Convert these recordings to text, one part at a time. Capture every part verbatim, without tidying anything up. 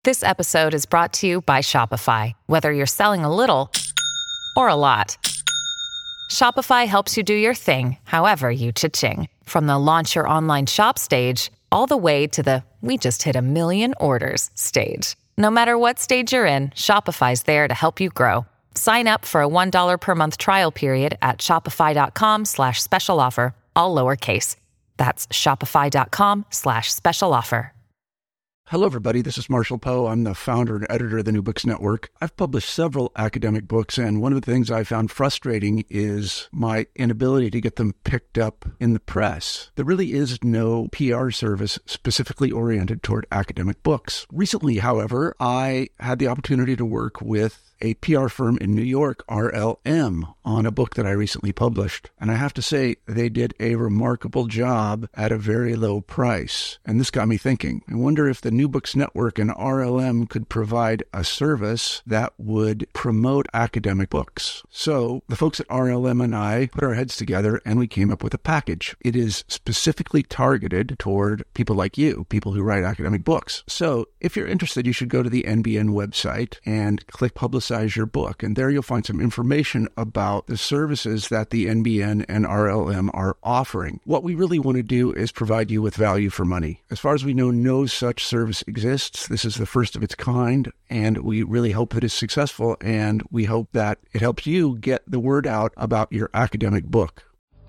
This episode is brought to you by Shopify. Whether you're selling a little or a lot, Shopify helps you do your thing, however you cha-ching. From the launch your online shop stage, all the way to the we just hit a million orders stage. No matter what stage you're in, Shopify's there to help you grow. Sign up for a one dollar per month trial period at shopify.com slash special offer, all lowercase. That's shopify.com slash special offer. Hello, everybody. This is Marshall Poe. I'm the founder and editor of the New Books Network. I've published several academic books, and one of the things I found frustrating is my inability to get them picked up in the press. There really is no P R service specifically oriented toward academic books. Recently, however, I had the opportunity to work with a P R firm in New York, R L M, on a book that I recently published. And I have to say, they did a remarkable job at a very low price. And this got me thinking. I wonder if the New Books Network and R L M could provide a service that would promote academic books. So the folks at R L M and I put our heads together and we came up with a package. It is specifically targeted toward people like you, people who write academic books. So if you're interested, you should go to the N B N website and click Publicize your book. And there you'll find some information about the services that the N B N and R L M are offering. What we really want to do is provide you with value for money. As far as we know, no such service exists. This is the first of its kind, and we really hope that it's successful, and we hope that it helps you get the word out about your academic book.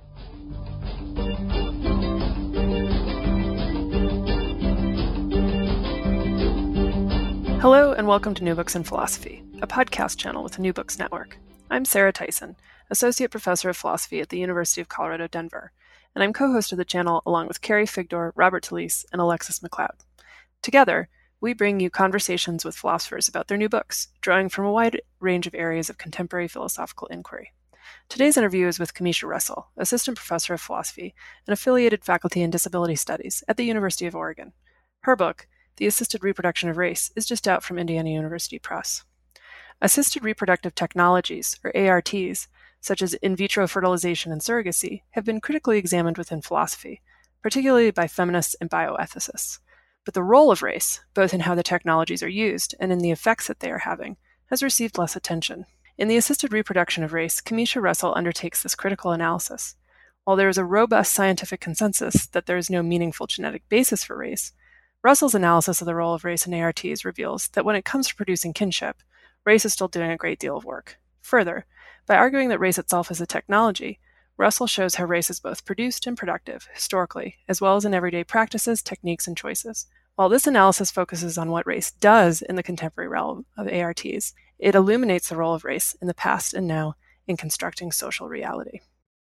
Hello and welcome to New Books in Philosophy, a podcast channel with the New Books Network. I'm Sarah Tyson, Associate Professor of Philosophy at the University of Colorado, Denver, and I'm co-host of the channel along with Carrie Figdor, Robert Talisse, and Alexis McLeod. Together, we bring you conversations with philosophers about their new books, drawing from a wide range of areas of contemporary philosophical inquiry. Today's interview is with Camisha Russell, Assistant Professor of Philosophy and Affiliated Faculty in Disability Studies at the University of Oregon. Her book, The Assisted Reproduction of Race, is just out from Indiana University Press. Assisted reproductive technologies, or A R Ts, such as in vitro fertilization and surrogacy, have been critically examined within philosophy, particularly by feminists and bioethicists. But the role of race, both in how the technologies are used and in the effects that they are having, has received less attention. In The Assisted Reproduction of Race, Camisha Russell undertakes this critical analysis. While there is a robust scientific consensus that there is no meaningful genetic basis for race, Russell's analysis of the role of race in A R Ts reveals that when it comes to producing kinship, race is still doing a great deal of work. Further, by arguing that race itself is a technology, Russell shows how race is both produced and productive, historically, as well as in everyday practices, techniques, and choices. While this analysis focuses on what race does in the contemporary realm of A R Ts, it illuminates the role of race in the past and now in constructing social reality.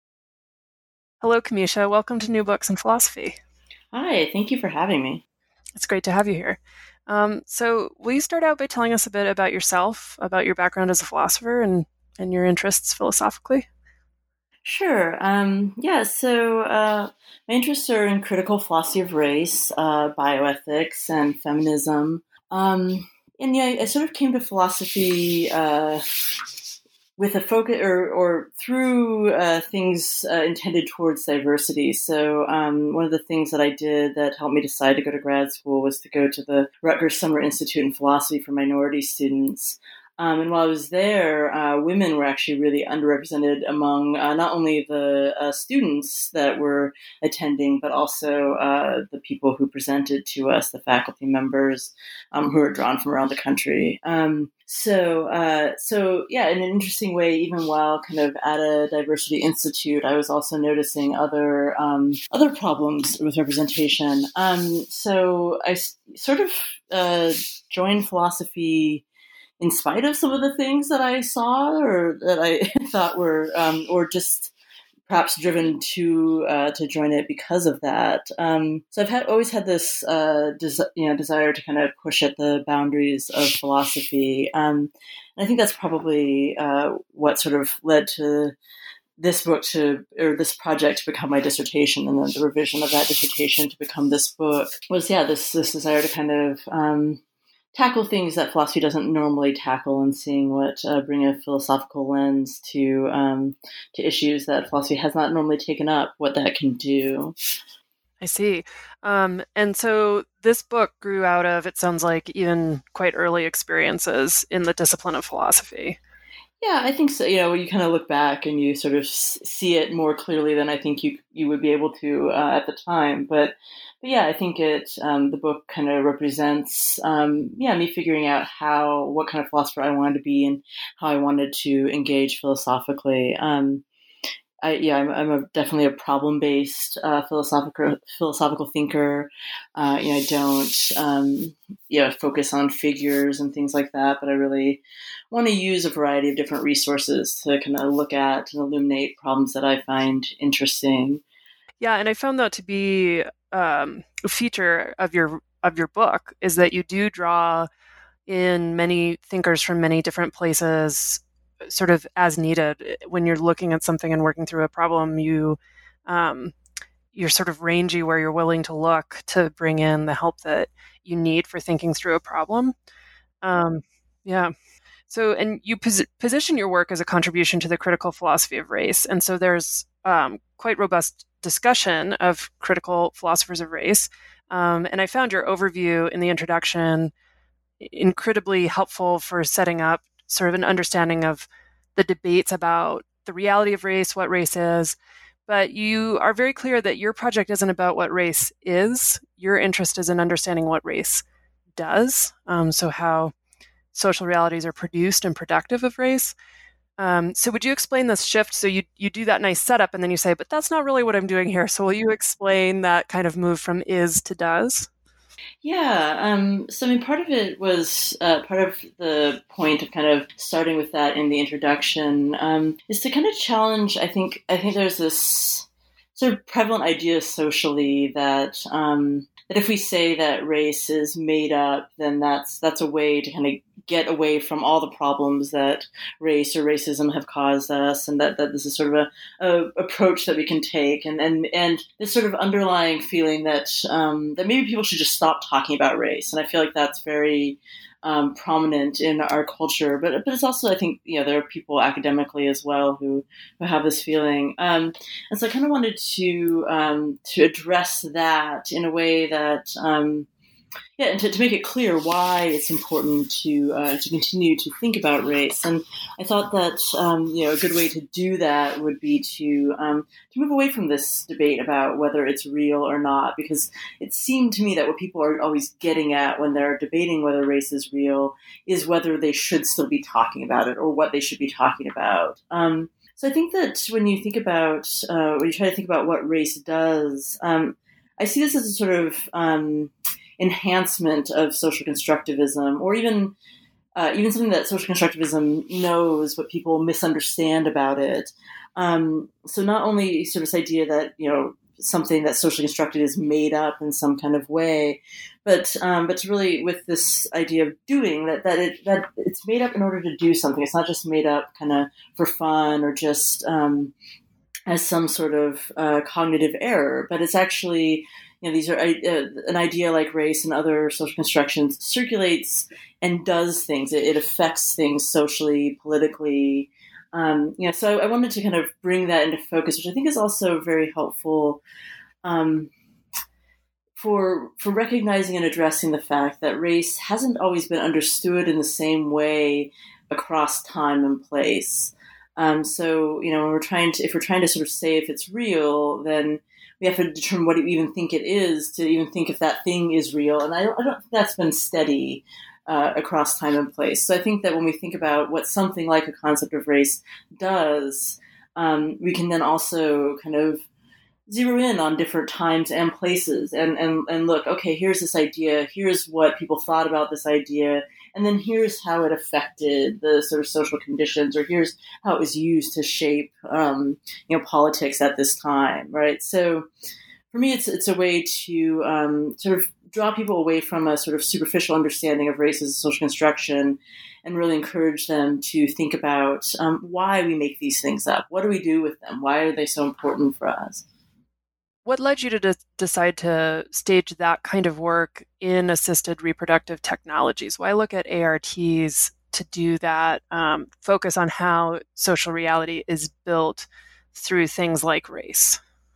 Hello, Camisha. Welcome to New Books in Philosophy. Hi, thank you for having me. It's great to have you here. Um, so will you start out by telling us a bit about yourself, about your background as a philosopher and, and your interests philosophically? Sure. Um, yeah, so uh, my interests are in critical philosophy of race, uh, bioethics, and feminism. Um, and yeah, I sort of came to philosophy uh, with a focus, or, or through uh, things uh, intended towards diversity. So um, one of the things that I did that helped me decide to go to grad school was to go to the Rutgers Summer Institute in Philosophy for minority students. Um, and while I was there, uh, women were actually really underrepresented among uh, not only the uh, students that were attending, but also uh, the people who presented to us, the faculty members um, who were drawn from around the country. Um, so, uh, so yeah, in an interesting way, even while kind of at a diversity institute, I was also noticing other um, other problems with representation. Um, so I s- sort of uh, joined philosophy in spite of some of the things that I saw or that I thought were, um, or just perhaps driven to uh, to join it because of that. Um, so I've had, always had this uh, des- you know desire to kind of push at the boundaries of philosophy, um, and I think that's probably uh, what sort of led to this book to, or this project to become my dissertation, and then the revision of that dissertation to become this book was, yeah, this this desire to kind of um, tackle things that philosophy doesn't normally tackle, and seeing what uh, bring a philosophical lens to um, to issues that philosophy has not normally taken up, what that can do. I see. Um, and so this book grew out of, it sounds like, even quite early experiences in the discipline of philosophy. Yeah, I think so. You know, you kind of look back and you sort of see it more clearly than I think you you would be able to uh, at the time. But, but yeah, I think it um, the book kind of represents um, yeah me figuring out how what kind of philosopher I wanted to be and how I wanted to engage philosophically. Um, I, yeah, I'm, I'm a, definitely a problem-based uh, philosophical philosophical thinker. Uh, you know, I don't um, you know focus on figures and things like that, but I really want to use a variety of different resources to kind of look at and illuminate problems that I find interesting. Yeah, and I found that to be um, a feature of your of your book is that you do draw in many thinkers from many different places sort of as needed. When you're looking at something and working through a problem, you um, you're sort of rangy where you're willing to look to bring in the help that you need for thinking through a problem. Um, yeah. So, and you pos- position your work as a contribution to the critical philosophy of race. And so there's um, quite robust discussion of critical philosophers of race. Um, and I found your overview in the introduction incredibly helpful for setting up sort of an understanding of the debates about the reality of race, what race is. But you are very clear that your project isn't about what race is. Your interest is in understanding what race does. Um, so how social realities are produced and productive of race. Um, so would you explain this shift? So you you do that nice setup and then you say, but that's not really what I'm doing here. So will you explain that kind of move from is to does? Yeah, um, so I mean, part of it was uh, part of the point of kind of starting with that in the introduction um, is to kind of challenge. I think I think there's this sort of prevalent idea socially that um, that if we say that race is made up, then that's that's a way to kind of get away from all the problems that race or racism have caused us, and that, that this is sort of a, a approach that we can take, and and and this sort of underlying feeling that um, that maybe people should just stop talking about race, and I feel like that's very um, prominent in our culture. But but it's also, I think, you know, there are people academically as well who who have this feeling, um, and so I kind of wanted to um, to address that in a way that. Um, Yeah, and to, to make it clear why it's important to uh, to continue to think about race, and I thought that um, you know a good way to do that would be to um, to move away from this debate about whether it's real or not, because it seemed to me that what people are always getting at when they're debating whether race is real is whether they should still be talking about it or what they should be talking about. Um, so I think that when you think about uh, when you try to think about what race does, um, I see this as a sort of um, enhancement of social constructivism, or even uh, even something that social constructivism knows but people misunderstand about it. Um, so not only sort of this idea that, you know, something that's socially constructed is made up in some kind of way, but um, but to really with this idea of doing that that it that it's made up in order to do something. It's not just made up kind of for fun or just um, as some sort of uh, cognitive error, but it's actually, you know, these are uh, an idea like race and other social constructions circulates and does things. It, it affects things socially, politically. Um, you know, so I wanted to kind of bring that into focus, which I think is also very helpful um, for for recognizing and addressing the fact that race hasn't always been understood in the same way across time and place. Um, so, you know, when we're trying to, if we're trying to sort of say if it's real, then we have to determine what we even think it is to even think if that thing is real. And I don't, I don't think that's been steady uh, across time and place. So I think that when we think about what something like a concept of race does, um, we can then also kind of zero in on different times and places and, and, and look, okay, here's this idea, here's what people thought about this idea, and then here's how it affected the sort of social conditions, or here's how it was used to shape, um, you know, politics at this time, right? So for me, it's it's a way to um, sort of draw people away from a sort of superficial understanding of race as a social construction and really encourage them to think about um, why we make these things up. What do we do with them? Why are they so important for us? What led you to de- decide to stage that kind of work in assisted reproductive technologies? Why look at A R Ts to do that, um, focus on how social reality is built through things like race?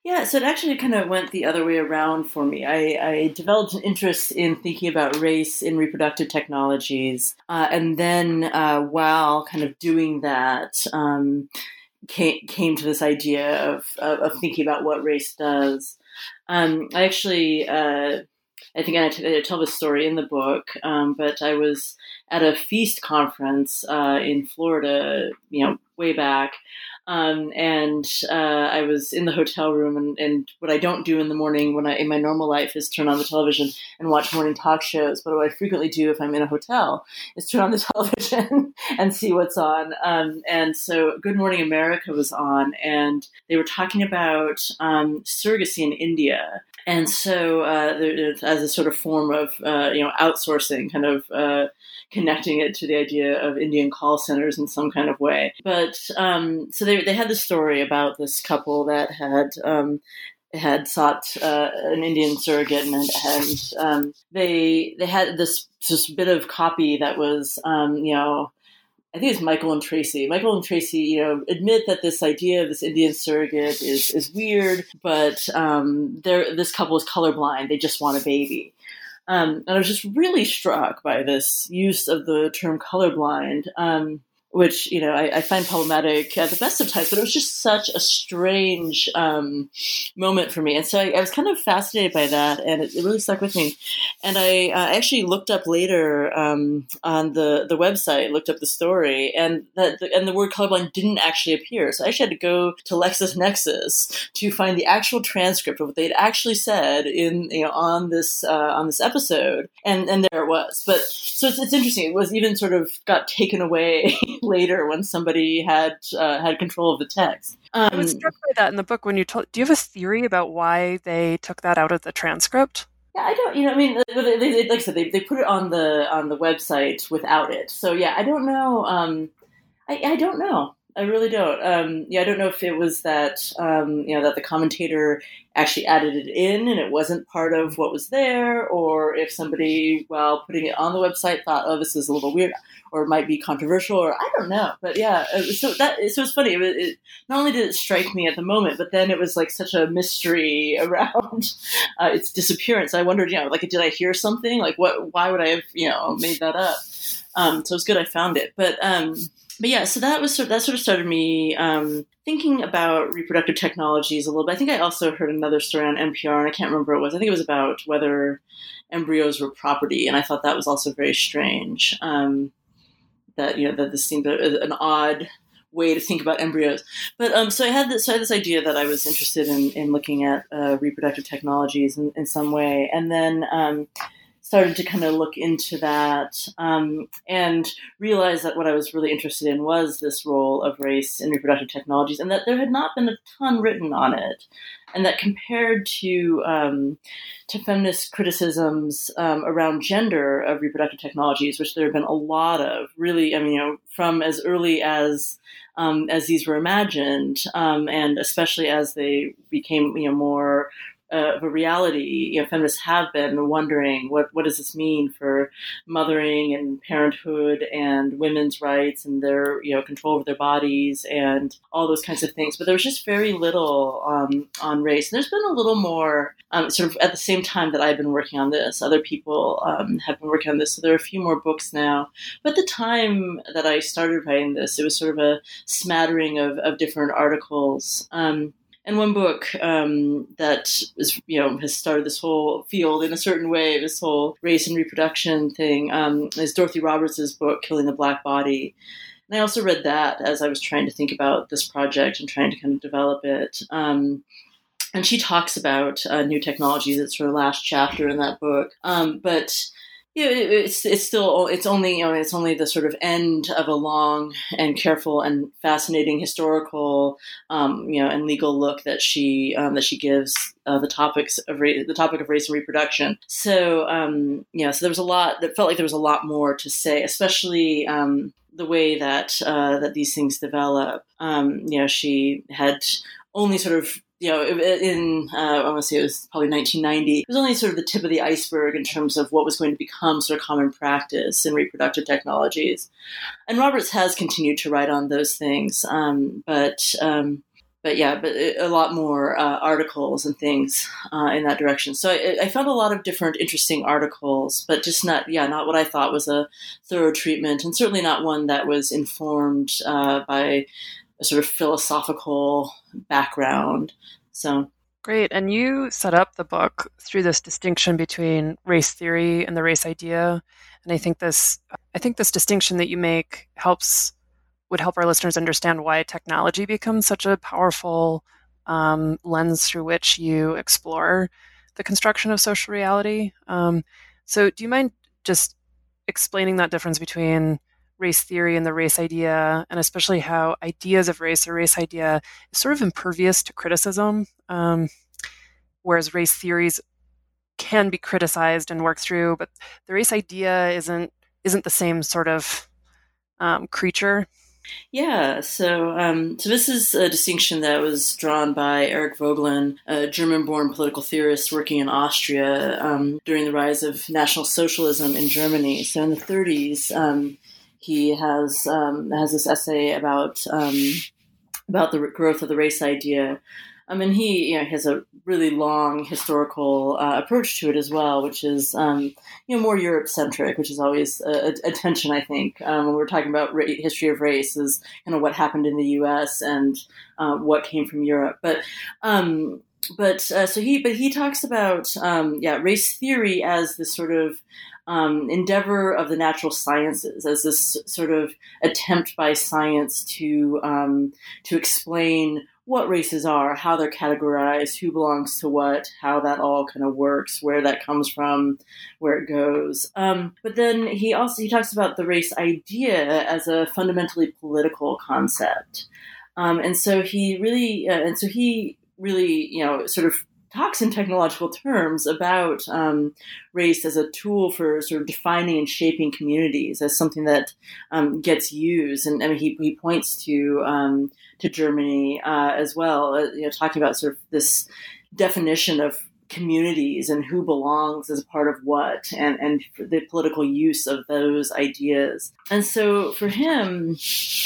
Yeah, so it actually kind of went the other way around for me. I, I developed an interest in thinking about race in reproductive technologies. Uh, and then uh, while kind of doing that, um, came, came to this idea of, of, of thinking about what race does. Um, I actually, uh, I think I, t- I tell this story in the book, um, but I was at a FEAST conference uh, in Florida, you know, way back. Um, and uh, I was in the hotel room, and, and what I don't do in the morning when I in my normal life is turn on the television and watch morning talk shows. But what I frequently do if I'm in a hotel is turn on the television and see what's on. Um, and so Good Morning America was on, and they were talking about um, surrogacy in India. And so uh, there, as a sort of form of, uh, you know, outsourcing, kind of uh, connecting it to the idea of Indian call centers in some kind of way. But um, so they they had this story about this couple that had um, had sought uh, an Indian surrogate, and, and um, they they had this this bit of copy that was, um, you know, I think it's Michael and Tracy. Michael and Tracy, you know, admit that this idea of this Indian surrogate is is weird, but um, they're this couple is colorblind. They just want a baby. Um, and I was just really struck by this use of the term colorblind, um, which, you know, I, I find problematic at the best of times, but it was just such a strange um, moment for me. And so I, I was kind of fascinated by that, and it, it really stuck with me. And I uh, actually looked up later um, on the, the website, looked up the story, and that the, and the word colorblind didn't actually appear. So I actually had to go to LexisNexis to find the actual transcript of what they'd actually said in, you know, on this uh, on this episode, and and there it was. But so it's, it's interesting. It was even sort of got taken away later when somebody had uh, had control of the text. Um, I was struck by that in the book when you told. Do you have a theory about why they took that out of the transcript? Yeah, I don't. You know, I mean, they, they, like I said, they they put it on the on the website without it. So yeah, I don't know. Um, I I don't know. I really don't. Um, yeah, I don't know if it was that, um, you know, that the commentator actually added it in and it wasn't part of what was there, or if somebody, while putting it on the website, thought, oh, this is a little weird, or it might be controversial, or I don't know. But yeah, so that so it's funny. It, it, not only did it strike me at the moment, but then it was like such a mystery around uh, its disappearance. I wondered, you know, like, did I hear something? Like, what? Why would I have, you know, made that up? Um, so it's good I found it, but. Um, But yeah, so that was sort of, that sort of started me um, thinking about reproductive technologies a little bit. I think I also heard another story on N P R, and I can't remember what it was. I think it was about whether embryos were property, and I thought that was also very strange. Um, that you know that this seemed a, an odd way to think about embryos. But um, so I had this, so I had this idea that I was interested in in looking at uh, reproductive technologies in, in some way, and then. Um, started to kind of look into that um, and realize that what I was really interested in was this role of race in reproductive technologies, and that there had not been a ton written on it, and that compared to um, to feminist criticisms um, around gender of reproductive technologies, which there have been a lot of, really, I mean, you know, from as early as um, as these were imagined, um, and especially as they became, you know, more Uh, of a reality, you know, feminists have been wondering what, what does this mean for mothering and parenthood and women's rights and their, you know, control over their bodies and all those kinds of things. But there was just very little um, on race. And there's been a little more um, sort of at the same time that I've been working on this. Other people um, have been working on this. So there are a few more books now. But at the time that I started writing this, it was sort of a smattering of, of different articles. Um, And one book um, that is, you know, has started this whole field in a certain way, this whole race and reproduction thing, um, is Dorothy Roberts' book, Killing the Black Body. And I also read that as I was trying to think about this project and trying to kind of develop it. Um, and she talks about uh, new technologies. It's her last chapter in that book. Um, but Yeah, it, it's it's still it's only you know it's only the sort of end of a long and careful and fascinating historical um, you know and legal look that she um, that she gives uh, the topics of ra- the topic of race and reproduction. So um, yeah, so there was a lot that felt like there was a lot more to say, especially um, the way that uh, that these things develop. Um, you know, she had only sort of. You know, in, uh, I want to say it was probably nineteen ninety, it was only sort of the tip of the iceberg in terms of what was going to become sort of common practice in reproductive technologies. And Roberts has continued to write on those things. Um, but, um, but yeah, but a lot more uh, articles and things uh, in that direction. So I, I found a lot of different interesting articles, but just not, yeah, not what I thought was a thorough treatment, and certainly not one that was informed uh, by a sort of philosophical background. So great. And you set up the book through this distinction between race theory and the race idea. And I think this, I think this distinction that you make helps, would help our listeners understand why technology becomes such a powerful um, lens through which you explore the construction of social reality. Um, so do you mind just explaining that difference between race theory and the race idea, and especially how ideas of race or race idea is sort of impervious to criticism, um, whereas race theories can be criticized and worked through, but the race idea isn't isn't the same sort of um, creature. Yeah, so um, so this is a distinction that was drawn by Eric Voegelin, a German-born political theorist working in Austria um, during the rise of National Socialism in Germany. So in the thirties, um, he has um, has this essay about um, about the growth of the race idea. I mean, he you know has a really long historical uh, approach to it as well, which is um, you know more Europe-centric, which is always a, a tension, I think, um, when we're talking about ra- history of race, is kind of what happened in the U S and uh, what came from Europe. But um, but uh, so he but he talks about um, yeah race theory as this sort of Um, endeavor of the natural sciences, as this sort of attempt by science to um, to explain what races are, how they're categorized, who belongs to what, how that all kind of works, where that comes from, where it goes. Um, but then he also he talks about the race idea as a fundamentally political concept, um, and so he really uh, and so he really you know sort of talks in technological terms about um, race as a tool for sort of defining and shaping communities, as something that um, gets used. And I mean, he, he points to um, to Germany uh, as well, uh, you know, talking about sort of this definition of communities and who belongs as part of what, and, and the political use of those ideas. And so for him,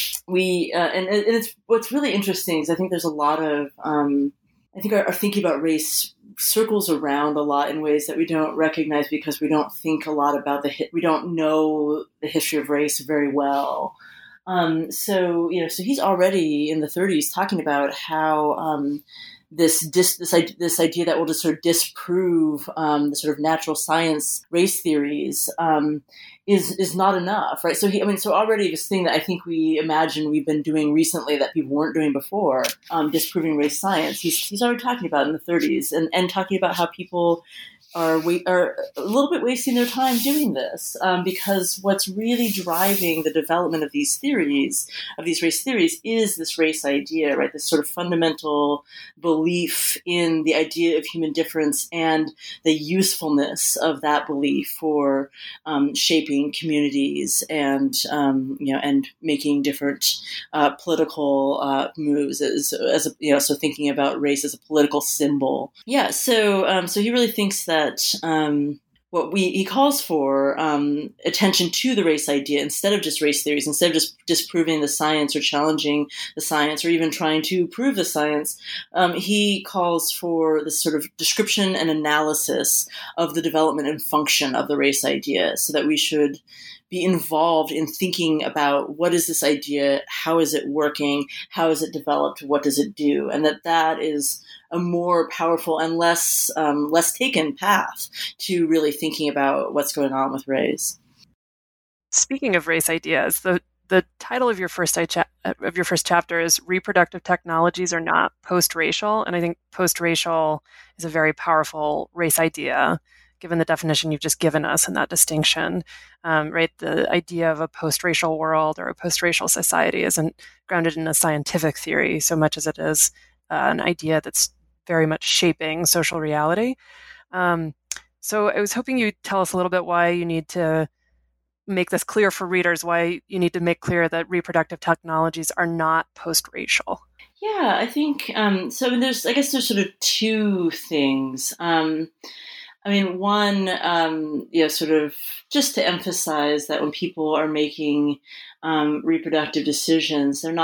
we, uh, and, and it's what's really interesting is I think there's a lot of, um, I think our, our thinking about race circles around a lot in ways that we don't recognize because we don't think a lot about the, we don't know the history of race very well. Um, so, you know, so he's already in the thirties talking about how, um, this, dis, this, this idea that will just sort of disprove, um, the sort of natural science race theories, um, is, is not enough, right? So he, I mean, so already this thing that I think we imagine we've been doing recently that people weren't doing before, um, disproving race science, he's, he's already talking about in the thirties, and, and talking about how people are wa- are a little bit wasting their time doing this, um, because what's really driving the development of these theories, of these race theories, is this race idea, right? This sort of fundamental belief in the idea of human difference and the usefulness of that belief for um, shaping communities and um, you know and making different uh, political uh, moves as, as a, you know so thinking about race as a political symbol. Yeah, so um, so he really thinks that. That um, what we he calls for um, attention to the race idea instead of just race theories, instead of just disproving the science or challenging the science or even trying to prove the science. Um, he calls for this sort of description and analysis of the development and function of the race idea, so that we should be involved in thinking about what is this idea, how is it working, how is it developed, what does it do, and that that is a more powerful and less um, less taken path to really thinking about what's going on with race. Speaking of race ideas, the the title of your first cha- of your first chapter is "Reproductive Technologies Are Not Post-Racial," and I think post-racial is a very powerful race idea, given the definition you've just given us and that distinction. Um, right, the idea of a post-racial world or a post-racial society isn't grounded in a scientific theory so much as it is uh, an idea that's very much shaping social reality. Um, so I was hoping you'd tell us a little bit why you need to make this clear for readers, why you need to make clear that reproductive technologies are not post-racial. Yeah, I think, um, so there's, I guess there's sort of two things. Um, I mean, one, um, you know, sort of just to emphasize that when people are making um, reproductive decisions, they're not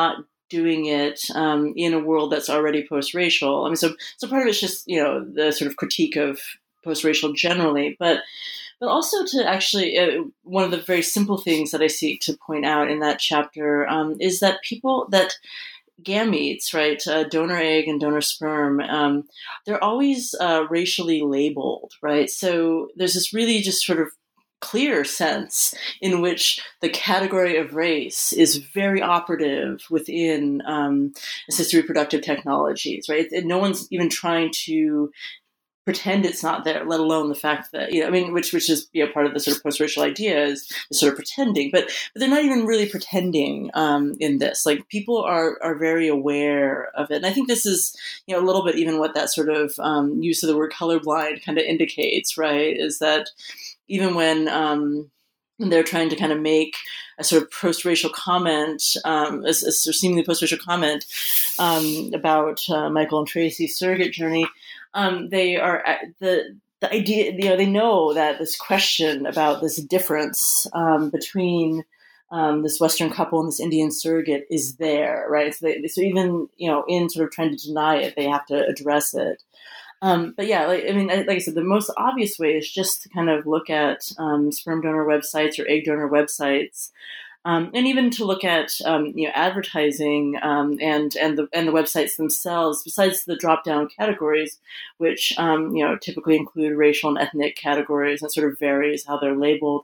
doing it um, in a world that's already post-racial. I mean, so so part of it's just, you know, the sort of critique of post-racial generally, but but also to actually, uh, one of the very simple things that I seek to point out in that chapter um, is that people, that gametes, right, uh, donor egg and donor sperm, um, they're always uh, racially labeled, right? So there's this really just sort of clear sense in which the category of race is very operative within um, assisted reproductive technologies, right? And no one's even trying to pretend it's not there, let alone the fact that, you know, I mean, which which is, you know, part of the sort of post-racial idea is sort of pretending, but, but they're not even really pretending um, in this. Like, people are are very aware of it. And I think this is, you know, a little bit even what that sort of um, use of the word colorblind kind of indicates, right? Is that even when um, when they're trying to kind of make a sort of post-racial comment, um, a, a seemingly post-racial comment um, about uh, Michael and Tracy's surrogate journey, um, they are the the idea. You know, they know that this question about this difference um, between um, this Western couple and this Indian surrogate is there, right? So, they, so even, you know, in sort of trying to deny it, they have to address it. Um, but yeah, like, I mean, like I said, the most obvious way is just to kind of look at um, sperm donor websites or egg donor websites, um, and even to look at um, you know, advertising um, and and the and the websites themselves. Besides the drop down categories, which um, you know, typically include racial and ethnic categories, and sort of varies how they're labeled.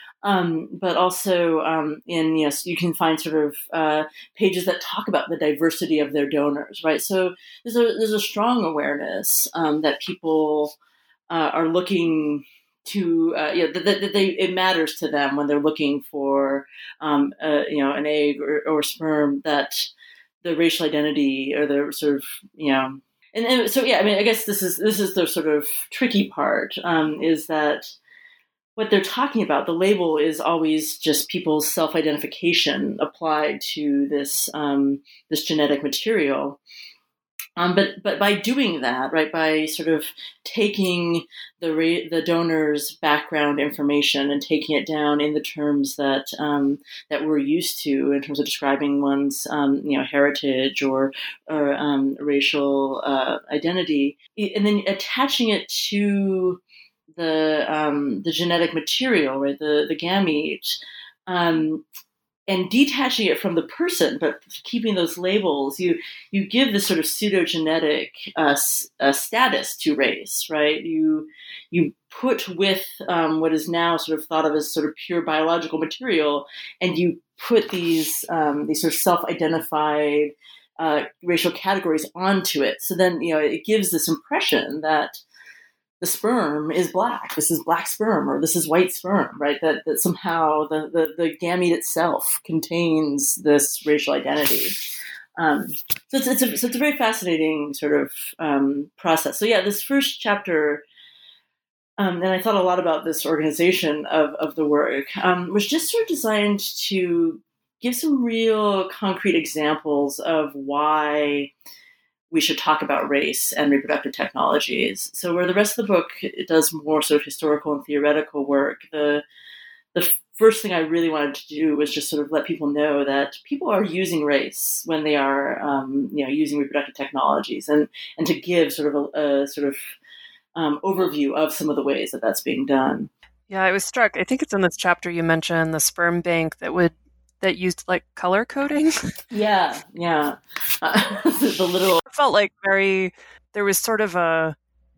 Um, but also um, in, yes, you can find sort of uh, pages that talk about the diversity of their donors, right? So there's a there's a strong awareness um, that people uh, are looking to, uh, you know, that, that they, it matters to them when they're looking for, um, uh, you know, an egg or, or sperm, that the racial identity or the sort of, you know, and, and so yeah, I mean, I guess this is this is the sort of tricky part um, is that what they're talking about, the label is always just people's self-identification applied to this um, this genetic material. Um, but but by doing that, right, by sort of taking the ra- the donor's background information and taking it down in the terms that um, that we're used to in terms of describing one's um, you know, heritage or or um, racial uh, identity, and then attaching it to the um, the genetic material, right, the the gamete, um, and detaching it from the person, but keeping those labels, you you give this sort of pseudogenetic uh, uh, status to race, right? You you put with um, what is now sort of thought of as sort of pure biological material, and you put these um, these sort of self-identified uh, racial categories onto it. So then, you know, it gives this impression that the sperm is black. This is black sperm, or this is white sperm, right? That that somehow the, the, the gamete itself contains this racial identity. Um, so it's it's a, so it's a very fascinating sort of um, process. So yeah, this first chapter, um, and I thought a lot about this organization of of the work, um, was just sort of designed to give some real concrete examples of why we should talk about race and reproductive technologies. So where the rest of the book, it does more sort of historical and theoretical work, the the first thing I really wanted to do was just sort of let people know that people are using race when they are, um, you know, using reproductive technologies, and and to give sort of a, a sort of um, overview of some of the ways that that's being done. Yeah, I was struck. I think it's in this chapter you mentioned the sperm bank that would that used like color coding. Yeah, yeah. Uh, the literal. It felt like very, there was sort of a,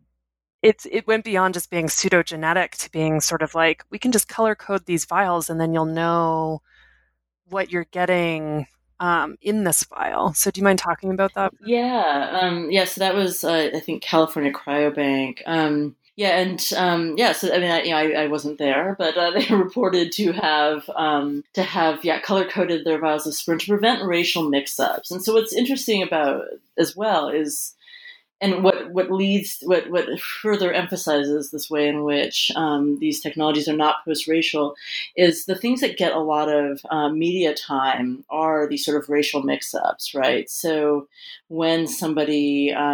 it, it went beyond just being pseudogenetic to being sort of like, we can just color code these vials and then you'll know what you're getting um, in this file. So do you mind talking about that? Yeah, um, yeah. So that was, uh, I think, California Cryobank. Um, Yeah, and um, yeah, so I mean, I, you know, I, I wasn't there, but uh, they were reported to have um, to have yeah color coded their vials of sperm to prevent racial mix-ups. And so, what's interesting about as well is, and what what leads what what further emphasizes this way in which um, these technologies are not post-racial, is the things that get a lot of uh, media time are these sort of racial mix-ups, right? So when somebody um,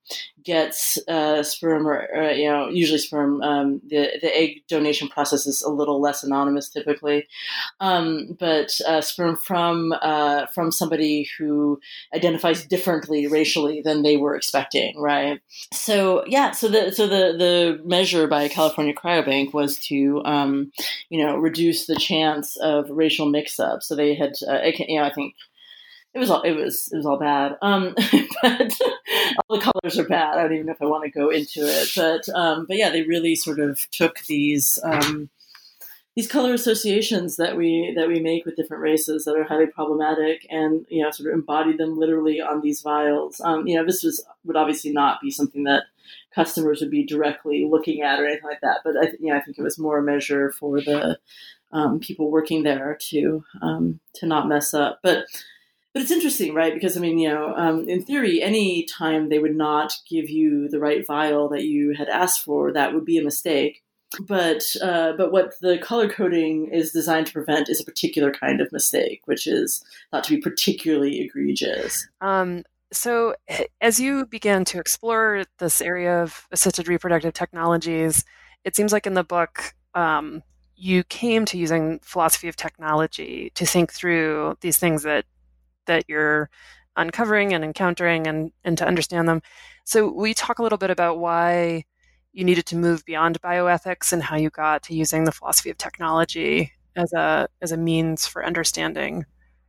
gets uh, sperm, or, or you know, usually sperm. Um, the the egg donation process is a little less anonymous typically, um, but uh, sperm from uh, from somebody who identifies differently racially than they were expecting, right? So yeah, so the so the the measure by California Cryobank was to um, you know reduce the chance of racial mix-up. So they had uh, you know I think. It was all it was it was all bad, um, but all the colors are bad. I don't even know if I want to go into it, but um, but yeah, they really sort of took these um, these color associations that we that we make with different races that are highly problematic, and you know, sort of embodied them literally on these vials. Um, you know, this was would obviously not be something that customers would be directly looking at or anything like that, but I, you know, I think it was more a measure for the um, people working there to um, to not mess up, but. But it's interesting, right? Because, I mean, you know, um, in theory, any time they would not give you the right vial that you had asked for, that would be a mistake. But uh, but what the color coding is designed to prevent is a particular kind of mistake, which is thought to be particularly egregious. Um, so as you began to explore this area of assisted reproductive technologies, it seems like in the book, um, you came to using philosophy of technology to think through these things that that you're uncovering and encountering and, and to understand them. So we talk a little bit about why you needed to move beyond bioethics and how you got to using the philosophy of technology as a as a means for understanding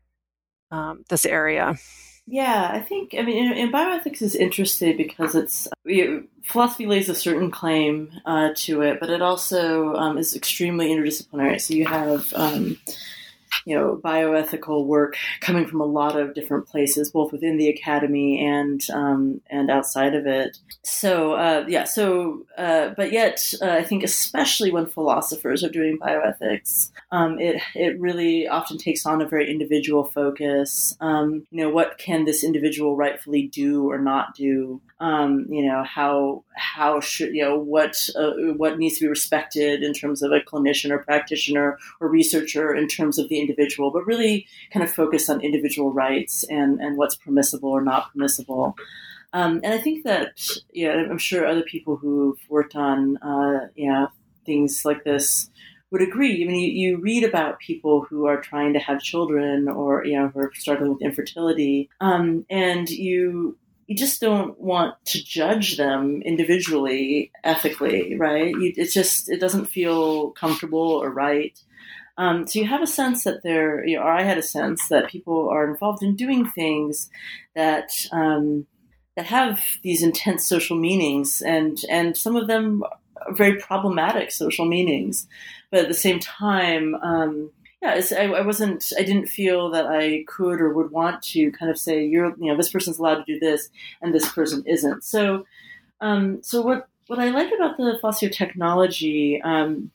um, this area. Yeah, I think, I mean, in, in bioethics is interesting because it's, you know, philosophy lays a certain claim uh, to it, but it also um, is extremely interdisciplinary. So you have, um, you know, bioethical work coming from a lot of different places, both within the academy and um, and outside of it. So uh, yeah, so uh, but yet uh, I think especially when philosophers are doing bioethics, um, it it really often takes on a very individual focus. Um, you know, what can this individual rightfully do or not do? Um, you know, how how should you know what uh, what needs to be respected in terms of a clinician or practitioner or researcher in terms of the individual, but really kind of focus on individual rights and, and what's permissible or not permissible. Um, and I think that, yeah, I'm sure other people who've worked on, uh, you know, things like this would agree. I mean, you, you read about people who are trying to have children or, you know, who are struggling with infertility, um, and you, you just don't want to judge them individually, ethically, right? You, it's just, it doesn't feel comfortable or right. Um, so you have a sense that they're, you know, or I had a sense that people are involved in doing things that um, that have these intense social meanings, and and some of them are very problematic social meanings. But at the same time, um, yeah, it's, I, I wasn't, I didn't feel that I could or would want to kind of say, you're, you know, this person's allowed to do this and this person isn't. So, um, so what what I like about the philosophy of technology. Um,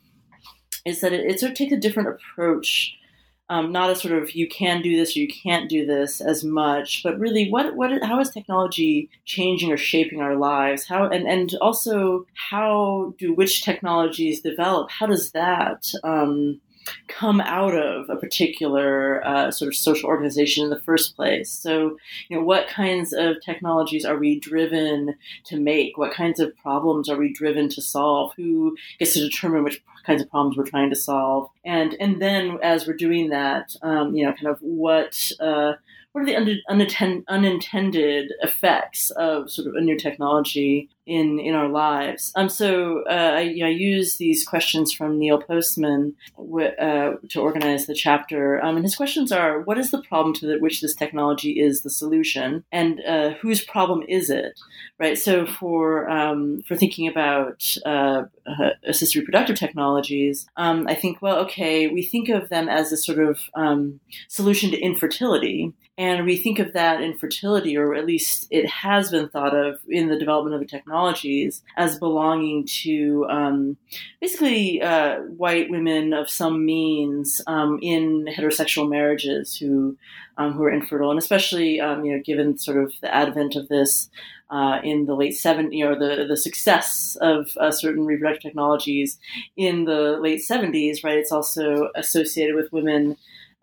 is that it, it sort of takes a different approach, um, not a sort of you can do this or you can't do this as much, but really what what how is technology changing or shaping our lives? How and, and also how do which technologies develop? How does that um, come out of a particular uh, sort of social organization in the first place? So, you know, what kinds of technologies are we driven to make? What kinds of problems are we driven to solve? Who gets to determine which kinds of problems we're trying to solve? And and then as we're doing that, um, you know, kind of what uh, what are the un- unattend- unintended effects of sort of a new technology in in our lives? Um, so uh, I, you know, I use these questions from Neil Postman w- uh, to organize the chapter. Um, and his questions are: what is the problem to the, which this technology is the solution, and uh, whose problem is it? Right. So for um, for thinking about uh, uh, assisted reproductive technologies, um, I think, well, okay, we think of them as a sort of um, solution to infertility. And we think of that infertility, or at least it has been thought of in the development of the technologies, as belonging to um, basically uh, white women of some means um, in heterosexual marriages who um, who are infertile, and especially um, you know, given sort of the advent of this uh, in the late seventies, you know, the the success of uh, certain reproductive technologies in the late seventies, right? It's also associated with women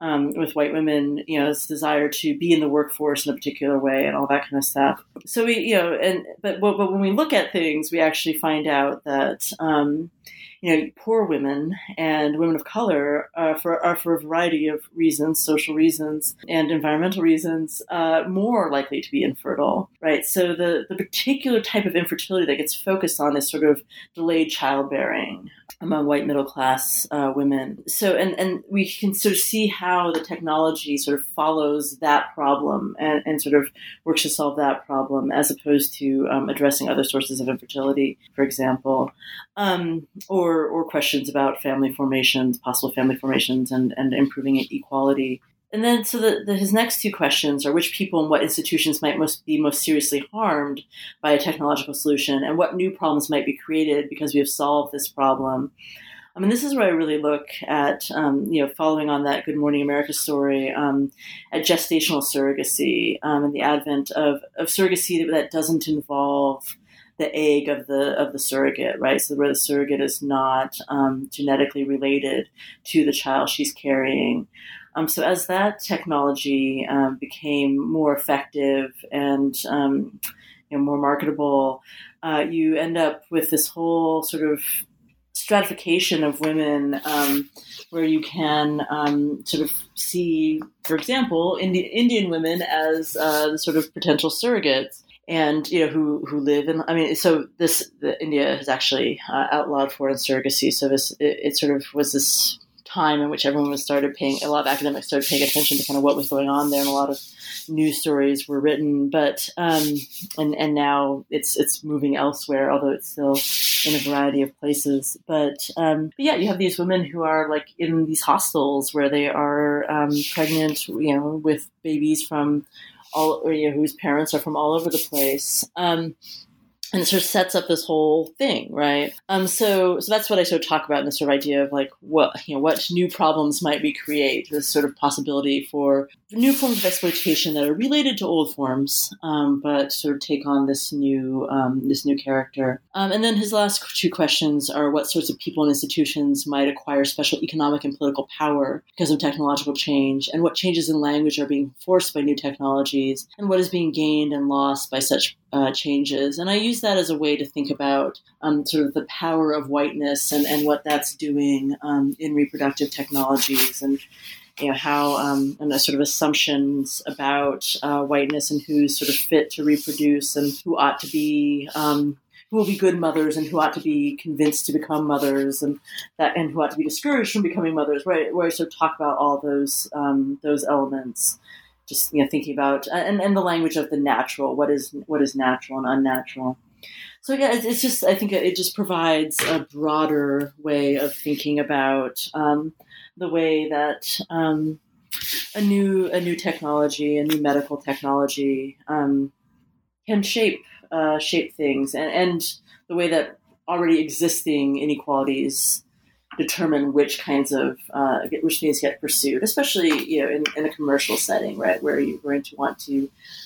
um, with white women, you know, this desire to be in the workforce in a particular way and all that kind of stuff. So we, you know, and but but, but when we look at things, we actually find out that um, you know, poor women and women of color uh, for are for a variety of reasons, social reasons and environmental reasons, uh, more likely to be infertile, right? So the, the particular type of infertility that gets focused on is sort of delayed childbearing among white middle class uh, women. So, and, and we can sort of see how the technology sort of follows that problem and, and sort of works to solve that problem as opposed to um, addressing other sources of infertility, for example, um, or or questions about family formations, possible family formations, and, and improving equality. And then, so the, the, his next two questions are which people and what institutions might most be most seriously harmed by a technological solution, and what new problems might be created because we have solved this problem. I mean, this is where I really look at, um, you know, following on that Good Morning America story, um, at gestational surrogacy um, and the advent of, of surrogacy that doesn't involve the egg of the of the surrogate, right? So where the surrogate is not um, genetically related to the child she's carrying. Um, so as that technology um, became more effective and um, you know, more marketable, uh, you end up with this whole sort of stratification of women, um, where you can um, sort of see, for example, Indi- Indian women as uh, the sort of potential surrogates. And, you know, who, who live in, I mean, so this, the, India has actually uh, outlawed foreign surrogacy. So this, it, it sort of was this time in which everyone was started paying, a lot of academics started paying attention to kind of what was going on there, and a lot of news stories were written, but, um, and, and now it's, it's moving elsewhere, although it's still in a variety of places. But, um, but yeah, you have these women who are like in these hostels where they are um, pregnant, you know, with babies from all, or, you know, whose parents are from all over the place. Um, and it sort of sets up this whole thing, right? Um, so, so that's what I sort of talk about in this sort of idea of like what, you know, what new problems might we create? This sort of possibility for new forms of exploitation that are related to old forms, um, but sort of take on this new, um, this new character. Um, and then his last two questions are what sorts of people and institutions might acquire special economic and political power because of technological change, and what changes in language are being forced by new technologies, and what is being gained and lost by such uh, changes. And I use that as a way to think about um, sort of the power of whiteness and, and what that's doing um, in reproductive technologies, and you know how um, and the sort of assumptions about uh, whiteness and who's sort of fit to reproduce and who ought to be um, who will be good mothers and who ought to be convinced to become mothers, and that and who ought to be discouraged from becoming mothers. Right, where I sort of talk about all those um, those elements. Just you know, thinking about and, and the language of the natural, what is what is natural and unnatural. So yeah, it's, it's just I think it just provides a broader way of thinking about um, the way that um, a new a new technology, a new medical technology, um, can shape uh, shape things, and, and the way that already existing inequalities determine which kinds of uh, which things get pursued, especially you know in, in a commercial setting, right, where you're going to want to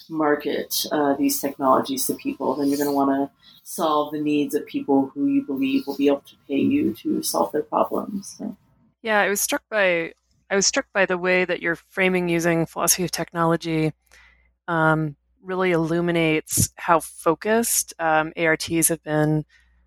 market uh, these technologies to people. Then you're going to want to solve the needs of people who you believe will be able to pay you to solve their problems. So. Yeah, I was struck by I was struck by the way that you're framing using philosophy of technology. Um, really illuminates how focused um, A R Ts have been.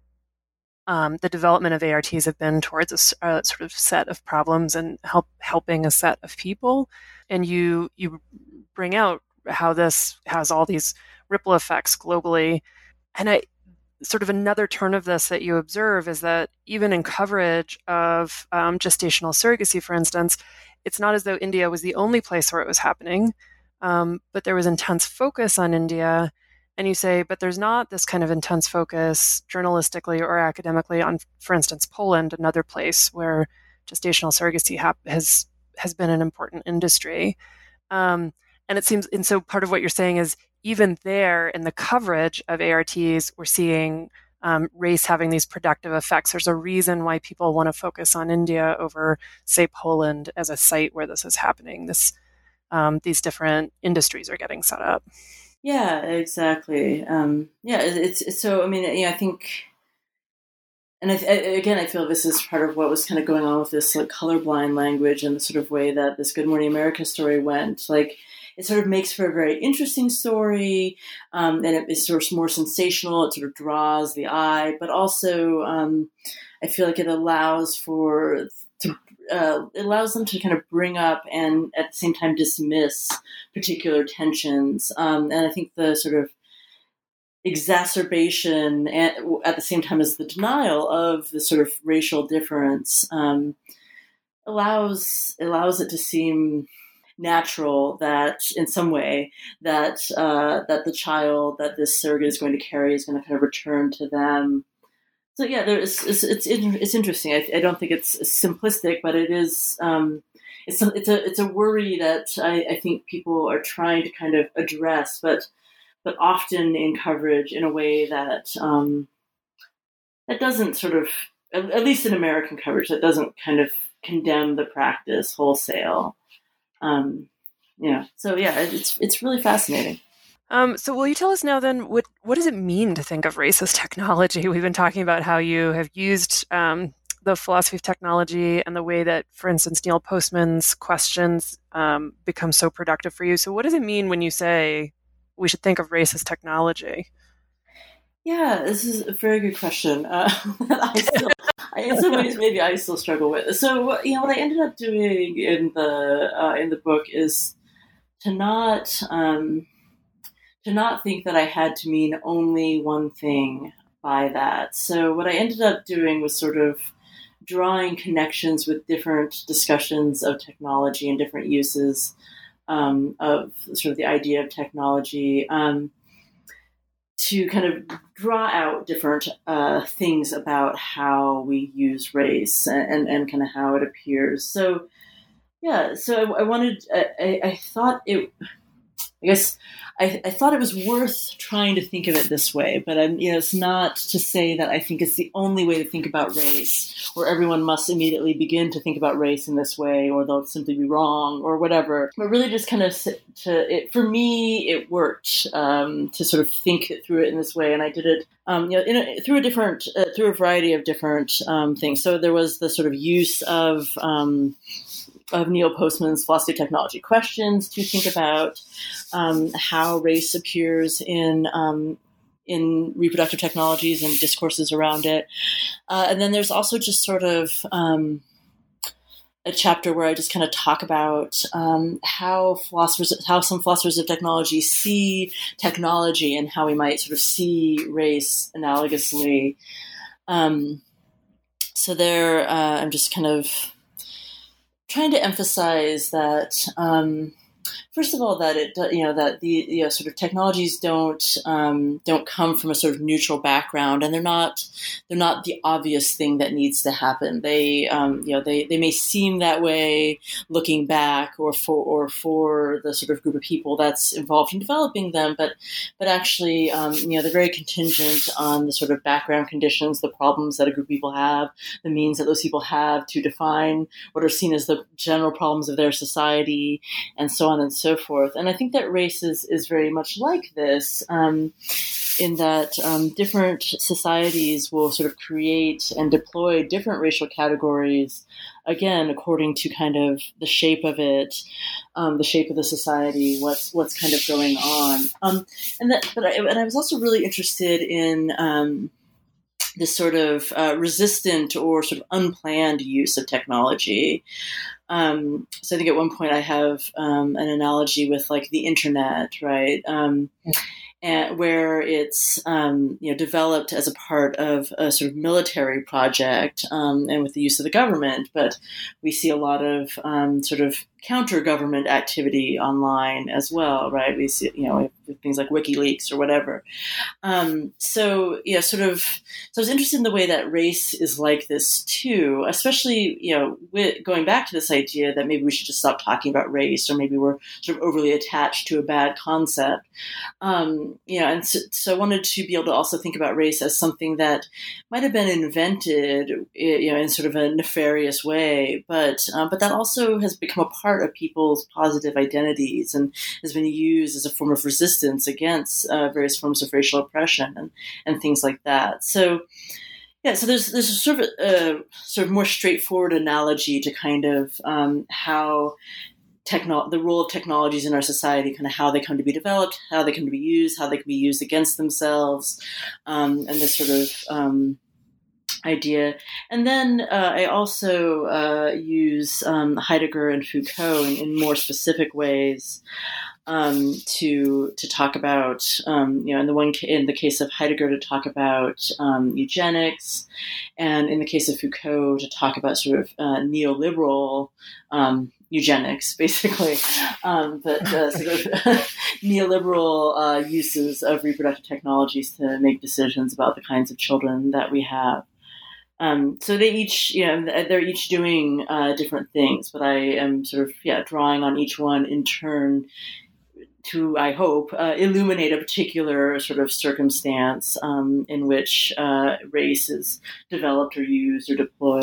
Um, the development of A R Ts have been towards a, a sort of set of problems and help helping a set of people, and you you bring out how this has all these ripple effects globally. And I sort of another turn of this that you observe is that even in coverage of um, gestational surrogacy, for instance, it's not as though India was the only place where it was happening, um, but there was intense focus on India. And you say, but there's not this kind of intense focus journalistically or academically on, for instance, Poland, another place where gestational surrogacy ha- has has been an important industry. Um, and it seems, and so part of what you're saying is even there in the coverage of A R Ts, we're seeing um, race having these productive effects. There's a reason why people want to focus on India over, say, Poland as a site where this is happening. This um, these different industries are getting set up. Yeah, exactly. Um, yeah, it's, it's so. I mean, yeah, I think and I, I, again, I feel this is part of what was kind of going on with this like colorblind language and the sort of way that this Good Morning America story went. Like, it sort of makes for a very interesting story, um, and it is sort of more sensational. It sort of draws the eye, but also um, I feel like it allows for to uh, it allows them to kind of bring up and at the same time dismiss particular tensions. Um, and I think the sort of exacerbation at, at the same time as the denial of the sort of racial difference um, allows allows it to seem natural that in some way that uh, that the child that this surrogate is going to carry is going to kind of return to them. So yeah, there is, it's it's it's interesting. I, I don't think it's simplistic, but it is um, it's a, it's a it's a worry that I, I think people are trying to kind of address, but but often in coverage in a way that um, that doesn't sort of, at least in American coverage, that doesn't kind of condemn the practice wholesale. Um, yeah. So yeah, it's it's really fascinating. Um, so will you tell us now then, what what does it mean to think of race as technology? We've been talking about how you have used um, the philosophy of technology and the way that, for instance, Neil Postman's questions um, become so productive for you. So what does it mean when you say we should think of race as technology? Yeah, this is a very good question. Uh, I still, I, in some ways, maybe I still struggle with. So, you know, what I ended up doing in the uh, in the book is to not um, to not think that I had to mean only one thing by that. So, what I ended up doing was sort of drawing connections with different discussions of technology and different uses um, of sort of the idea of technology. Um, to kind of draw out different uh, things about how we use race and, and, and kind of how it appears. So, yeah, so I, I wanted, I, I thought it, I guess, I, I thought it was worth trying to think of it this way, but I'm, you know, it's not to say that I think it's the only way to think about race, or everyone must immediately begin to think about race in this way, or they'll simply be wrong, or whatever. But really, just kind of to it for me, it worked um, to sort of think through it in this way, and I did it, um, you know, in a, through a different, uh, through a variety of different um, things. So there was the sort of use of. Um, of Neil Postman's philosophy of technology questions to think about um, how race appears in um, in reproductive technologies and discourses around it. Uh, and then there's also just sort of um, a chapter where I just kind of talk about um, how philosophers, how some philosophers of technology see technology and how we might sort of see race analogously. Um, so there, uh, I'm just kind of trying to emphasize that, um, first of all, that it, you know, that the, you know, sort of technologies don't, um, don't come from a sort of neutral background, and they're not, they're not the obvious thing that needs to happen. They, um, you know, they, they may seem that way looking back, or for, or for the sort of group of people that's involved in developing them, but, but actually, um, you know, they're very contingent on the sort of background conditions, the problems that a group of people have, the means that those people have to define what are seen as the general problems of their society, and so on and so forth. And I think that race is, is very much like this, um, in that um, different societies will sort of create and deploy different racial categories, again, according to kind of the shape of it, um, the shape of the society, what's what's kind of going on. Um, and that, but I, and I was also really interested in um, this sort of uh, resistant or sort of unplanned use of technology. Um, so I think at one point I have um, an analogy with like the internet, right? Um, and where it's um, you know, developed as a part of a sort of military project um, and with the use of the government, but we see a lot of um, sort of counter-government activity online as well, right? We see, you know, things like WikiLeaks or whatever. Um, so, yeah, sort of, so I was interested in the way that race is like this too, especially, you know, with, going back to this idea that maybe we should just stop talking about race, or maybe we're sort of overly attached to a bad concept. Um, you know, and so, so I wanted to be able to also think about race as something that might have been invented, you know, in sort of a nefarious way, but, um, but that also has become a part of people's positive identities and has been used as a form of resistance against uh, various forms of racial oppression and, and things like that. So, Yeah, so there's there's a sort of a sort of more straightforward analogy to kind of um, how techno- the role of technologies in our society, kind of how they come to be developed, how they come to be used, how they can be used against themselves, um, and this sort of um, idea. And then uh, I also uh, use um, Heidegger and Foucault in, in more specific ways. Um, to to talk about, um, you know, in the one in the case of Heidegger, to talk about um, eugenics, and in the case of Foucault, to talk about sort of uh, neoliberal um, eugenics, basically, um, but uh, sort of neoliberal uh, uses of reproductive technologies to make decisions about the kinds of children that we have. Um, so they each, you know, they're each doing uh, different things, but I am sort of, yeah, drawing on each one in turn to, I hope, uh, illuminate a particular sort of circumstance um, in which uh, race is developed or used or deployed.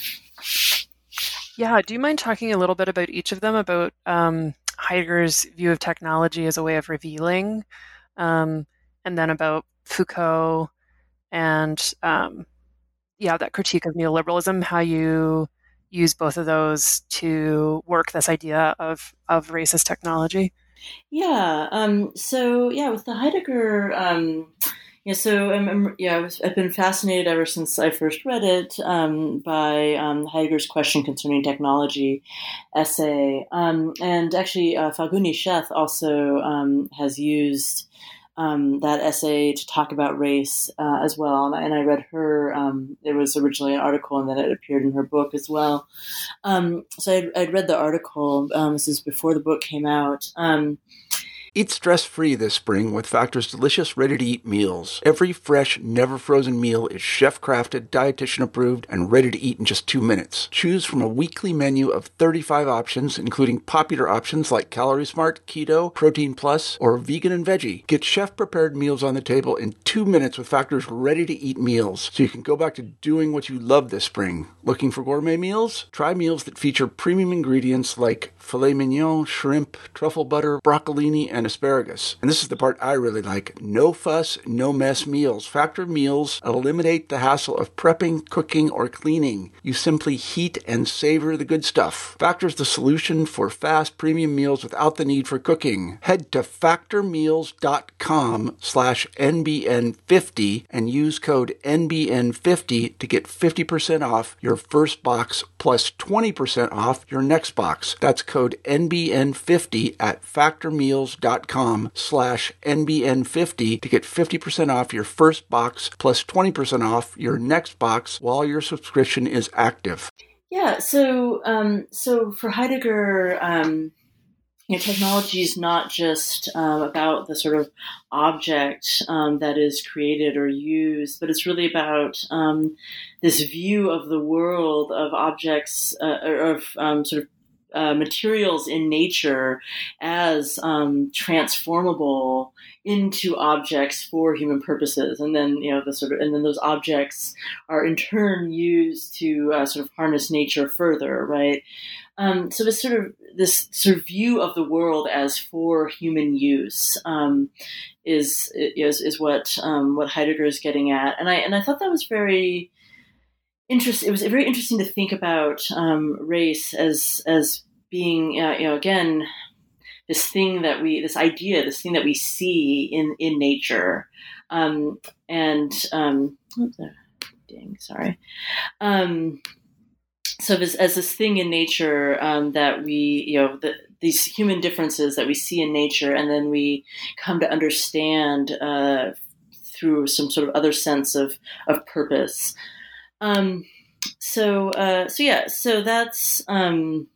Yeah, do you mind talking a little bit about each of them, about um, Heidegger's view of technology as a way of revealing, um, and then about Foucault and, um, yeah, that critique of neoliberalism, how you use both of those to work this idea of, of racist technology? Yeah. Um, so yeah, with the Heidegger, um, yeah. So um, um, yeah, I was, I've been fascinated ever since I first read it um, by um, Heidegger's Question Concerning Technology essay, um, and actually uh, Falguni Sheth also um, has used um, that essay to talk about race uh, as well. And I, and I read her. Um, there was originally an article, and then it appeared in her book as well. Um, so I'd, I'd read the article. Um, this is before the book came out. Um, Eat stress-free this spring with Factor's delicious, ready-to-eat meals. Every fresh, never-frozen meal is chef-crafted, dietitian-approved, and ready to eat in just two minutes. Choose from a weekly menu of thirty-five options, including popular options like Calorie Smart, Keto, Protein Plus, or Vegan and Veggie. Get chef-prepared meals on the table in two minutes with Factor's ready-to-eat meals, so you can go back to doing what you love this spring. Looking for gourmet meals? Try meals that feature premium ingredients like filet mignon, shrimp, truffle butter, broccolini, and asparagus. And this is the part I really like. No fuss, no mess meals. Factor meals eliminate the hassle of prepping, cooking, or cleaning. You simply heat and savor the good stuff. Factor's the solution for fast premium meals without the need for cooking. Head to factormeals.com slash NBN50 and use code N B N fifty to get fifty percent off your first box plus twenty percent off your next box. That's code N B N fifty at factormeals.com slash NBN50 to get fifty percent off your first box plus twenty percent off your next box while your subscription is active. Yeah, so um, so for Heidegger, um, you know, technology is not just um, about the sort of object um, that is created or used, but it's really about um, this view of the world of objects uh, or of um, sort of Uh, materials in nature as um, transformable into objects for human purposes, and then you know the sort of and then those objects are in turn used to uh, sort of harness nature further, right? Um, so this sort of this sort of view of the world as for human use um, is is is what um, what Heidegger is getting at, and I and I thought that was very interesting. It was very interesting to think about um, race as as being, uh, you know, again, this thing that we, this idea, this thing that we see in in nature, um, and um, oops, dang, sorry. Um, so this, as this thing in nature um, that we, you know, the, these human differences that we see in nature, and then we come to understand uh, through some sort of other sense of of purpose. Um, so, uh, so yeah, so that's, um,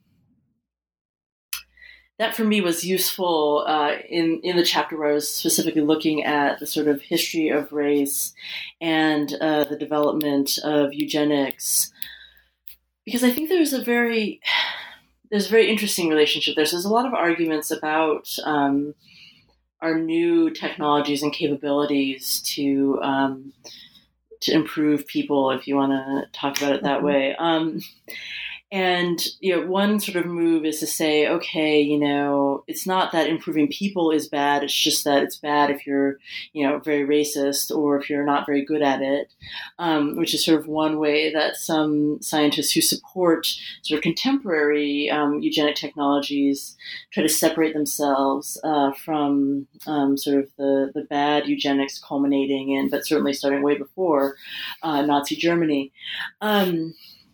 that for me was useful, uh, in, in the chapter where I was specifically looking at the sort of history of race and, uh, the development of eugenics, because I think there's a very, there's a very interesting relationship. There's, there's a lot of arguments about, um, our new technologies and capabilities to, um, to improve people, if you want to talk about it that way. Um, And, you know, one sort of move is to say, okay, you know, it's not that improving people is bad. It's just that it's bad if you're, you know, very racist or if you're not very good at it, um, which is sort of one way that some scientists who support sort of contemporary um, eugenic technologies try to separate themselves uh, from um, sort of the, the bad eugenics culminating in, but certainly starting way before uh, Nazi Germany. Um,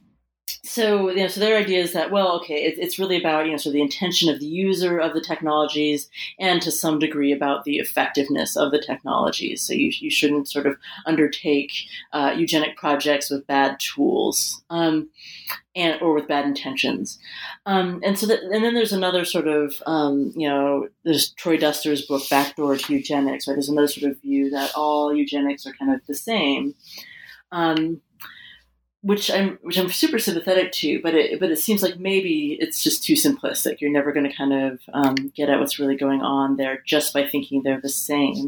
So, you know, so their idea is that, well, okay, it, it's really about, you know, sort of the intention of the user of the technologies and to some degree about the effectiveness of the technologies. So you, you shouldn't sort of undertake uh, eugenic projects with bad tools um, and or with bad intentions. Um, and so, that, and then there's another sort of, um, you know, there's Troy Duster's book, Backdoor to Eugenics, right? There's another sort of view that all eugenics are kind of the same. Um, Which I'm, which I'm super sympathetic to, but it, but it seems like maybe it's just too simplistic. You're never going to kind of um, get at what's really going on there just by thinking they're the same.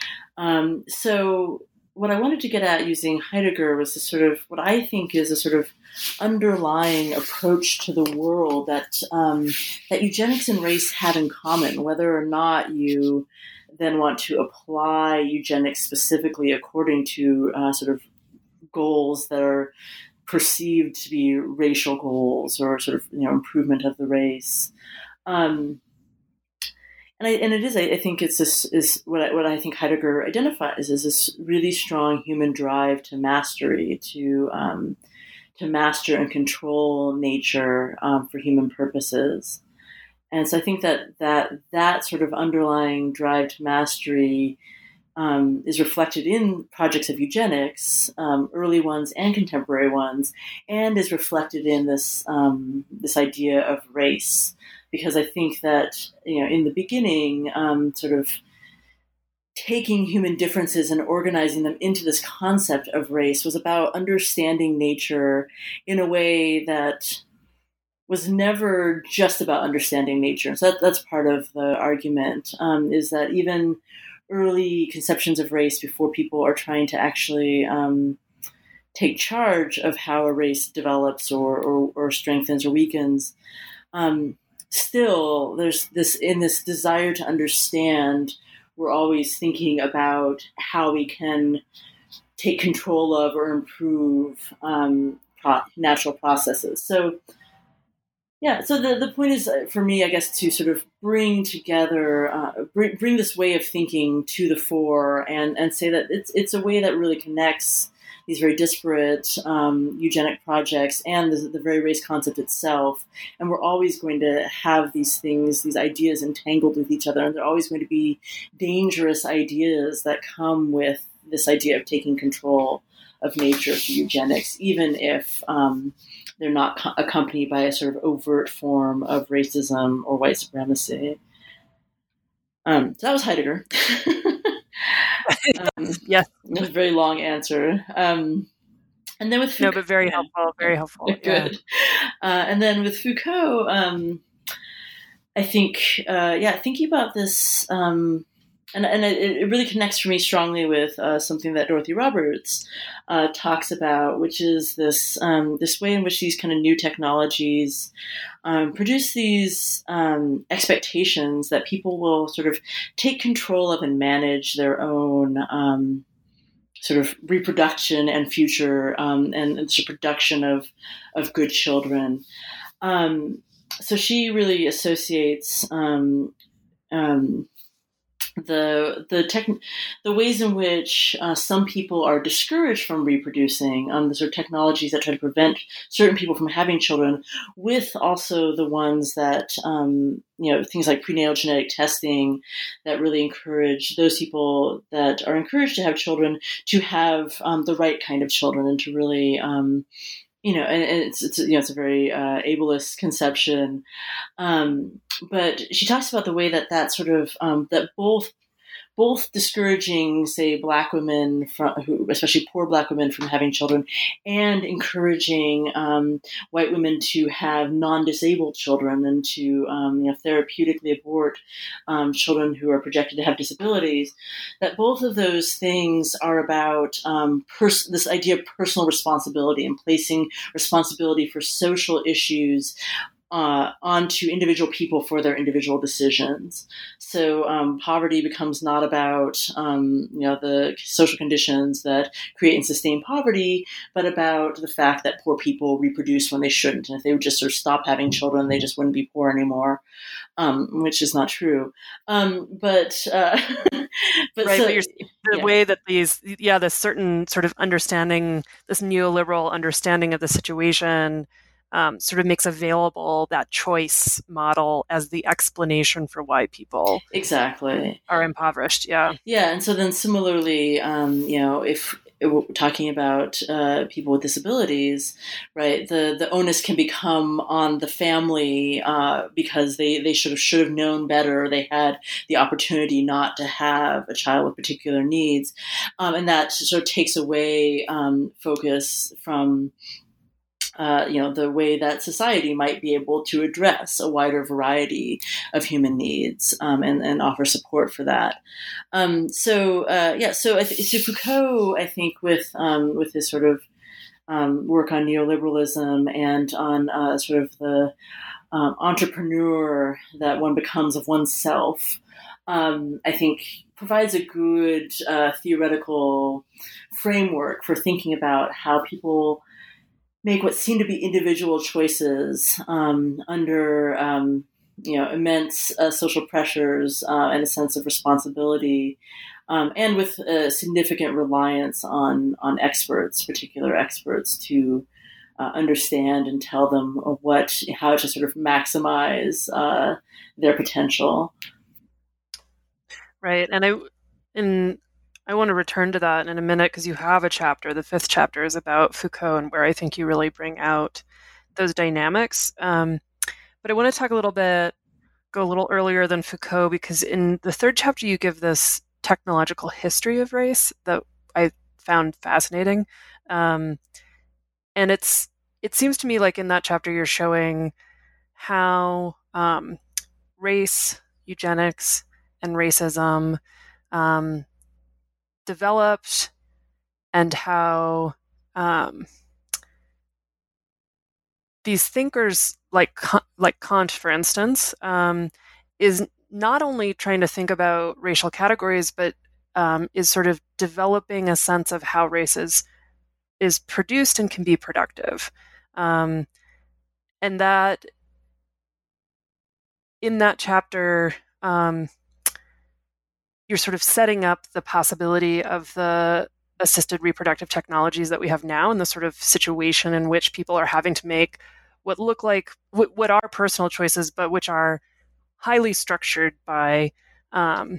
Um, so what I wanted to get at using Heidegger was this sort of what I think is a sort of underlying approach to the world that um, that eugenics and race have in common, whether or not you then want to apply eugenics specifically according to uh, sort of goals that are perceived to be racial goals or sort of, you know, improvement of the race. Um, and I, and it is, I, I think it's this is what I, what I think Heidegger identifies as this really strong human drive to mastery, to, um, to master and control nature um, for human purposes. And so I think that, that, that sort of underlying drive to mastery Um, is reflected in projects of eugenics, um, early ones and contemporary ones, and is reflected in this um, this idea of race. Because I think that, you know, in the beginning, um, sort of taking human differences and organizing them into this concept of race was about understanding nature in a way that was never just about understanding nature. So that, that's part of the argument, um, is that even early conceptions of race, before people are trying to actually um, take charge of how a race develops or, or, or strengthens or weakens, um, still there's this, in this desire to understand, we're always thinking about how we can take control of or improve um, pro- natural processes. So Yeah, so the, the point is, uh, for me, I guess, to sort of bring together, uh, bring, bring this way of thinking to the fore and, and say that it's it's a way that really connects these very disparate um, eugenic projects and the, the very race concept itself. And we're always going to have these things, these ideas entangled with each other. And there are always going to be dangerous ideas that come with this idea of taking control of nature through eugenics, even if um, they're not co- accompanied by a sort of overt form of racism or white supremacy. Um, so that was Heidegger. um, Yes. It was a very long answer. Um, and then with Foucault, No, but very helpful, very helpful. Good. Yeah. Uh, and then with Foucault, um, I think, uh, yeah, thinking about this, um, and, and it, it really connects for me strongly with uh, something that Dorothy Roberts uh, talks about, which is this um, this way in which these kind of new technologies um, produce these um, expectations that people will sort of take control of and manage their own um, sort of reproduction and future um, and, and the production of of good children. Um, so she really associates um, um, the the tech, the ways in which uh, some people are discouraged from reproducing, um, the sort of technologies that try to prevent certain people from having children, with also the ones that, um, you know, things like prenatal genetic testing that really encourage those people that are encouraged to have children to have um, the right kind of children and to really, um, you know, and, and it's, it's, you know, it's a very uh, ableist conception. Um, but she talks about the way that that sort of, um, that both both discouraging, say, Black women, from, who, especially poor Black women, from having children, and encouraging um, white women to have non-disabled children and to um, you know, therapeutically abort um, children who are projected to have disabilities. That both of those things are about um, pers- this idea of personal responsibility and placing responsibility for social issues Uh, onto individual people for their individual decisions. So um, poverty becomes not about um, you know the social conditions that create and sustain poverty, but about the fact that poor people reproduce when they shouldn't. And if they would just sort of stop having children, they just wouldn't be poor anymore, um, which is not true. Um, but uh, but right, so, but you're, the yeah. way that these, yeah, this certain sort of understanding, this neoliberal understanding of the situation, Um, sort of makes available that choice model as the explanation for why people exactly are impoverished. Yeah. Yeah. And so then similarly, um, you know, if we're talking about uh, people with disabilities, right, the, the onus can become on the family uh, because they, they should have, should have known better. They had the opportunity not to have a child with particular needs. Um, and that sort of takes away um, focus from Uh, you know, the way that society might be able to address a wider variety of human needs um, and, and offer support for that. Um, so, uh, yeah, so, I th- so Foucault, I think, with um, with his sort of um, work on neoliberalism and on uh, sort of the um, entrepreneur that one becomes of oneself, um, I think provides a good uh, theoretical framework for thinking about how people make what seem to be individual choices um, under um, you know immense uh, social pressures uh, and a sense of responsibility, um, and with a significant reliance on on experts, particular experts, to uh, understand and tell them what how to sort of maximize uh, their potential. Right, and I and I want to return to that in a minute because you have a chapter. The fifth chapter is about Foucault and where I think you really bring out those dynamics. Um, but I want to talk a little bit, go a little earlier than Foucault, because in the third chapter you give this technological history of race that I found fascinating. Um, and it's it seems to me like in that chapter you're showing how um, race, eugenics, and racism um, developed, and how um, these thinkers, like like Kant, for instance, um, is not only trying to think about racial categories, but um, is sort of developing a sense of how race is, is produced and can be productive. Um, and that in that chapter, um, you're sort of setting up the possibility of the assisted reproductive technologies that we have now and the sort of situation in which people are having to make what look like what, what are personal choices, but which are highly structured by um,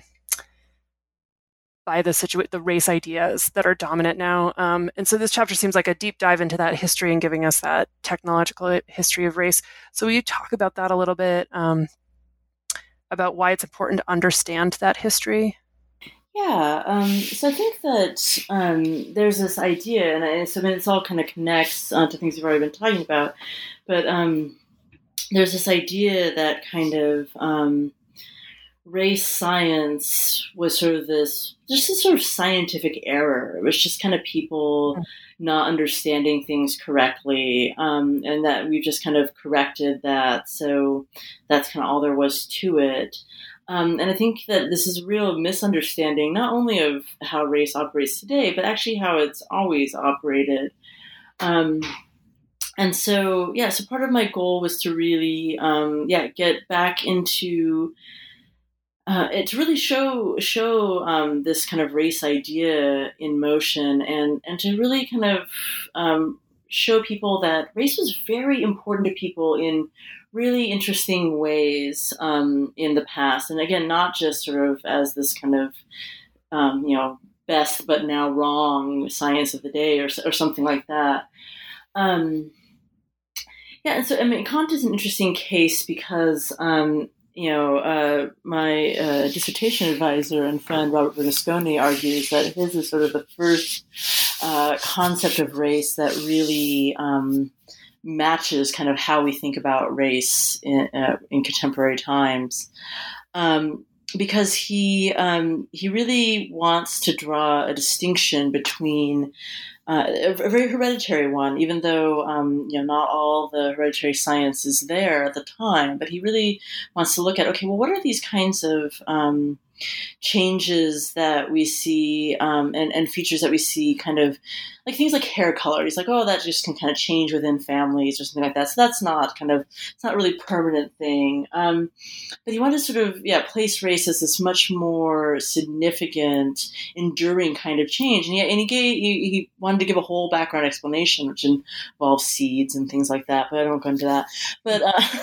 by the situa- the race ideas that are dominant now. Um, and so this chapter seems like a deep dive into that history and giving us that technological history of race. So will you talk about that a little bit, um, about why it's important to understand that history? Yeah, um, so I think that um, there's this idea, and I, so I mean, it's all kind of connects uh, to things we've already been talking about, but um, there's this idea that kind of um, race science was sort of this, just this sort of scientific error. It was just kind of people not understanding things correctly, um, and that we've just kind of corrected that, so that's kind of all there was to it. Um, and I think that this is a real misunderstanding, not only of how race operates today, but actually how it's always operated. Um, and so, yeah, so part of my goal was to really, um, yeah, get back into, uh, it to really show show um, this kind of race idea in motion, and, and to really kind of um, show people that race was very important to people in really interesting ways um, in the past. And again, not just sort of as this kind of, um, you know, best but now wrong science of the day or, or something like that. Um, yeah, and so, I mean, Kant is an interesting case because um, you know, uh, my uh, dissertation advisor and friend Robert Bernasconi argues that his is sort of the first uh, concept of race that really um, matches kind of how we think about race in, uh, in contemporary times. Um, because he um, he really wants to draw a distinction between uh, a, a very hereditary one, even though um, you know not all the hereditary science is there at the time. But he really wants to look at, okay, well, what are these kinds of um, changes that we see um, and, and features that we see, kind of like things like hair color. He's like, oh, that just can kind of change within families or something like that. So that's not kind of, it's not really a permanent thing. Um, but he wanted to sort of, yeah, place race as this much more significant, enduring kind of change. And he, and he gave, he, he wanted to give a whole background explanation, which involves seeds and things like that, but I won't go into that. But,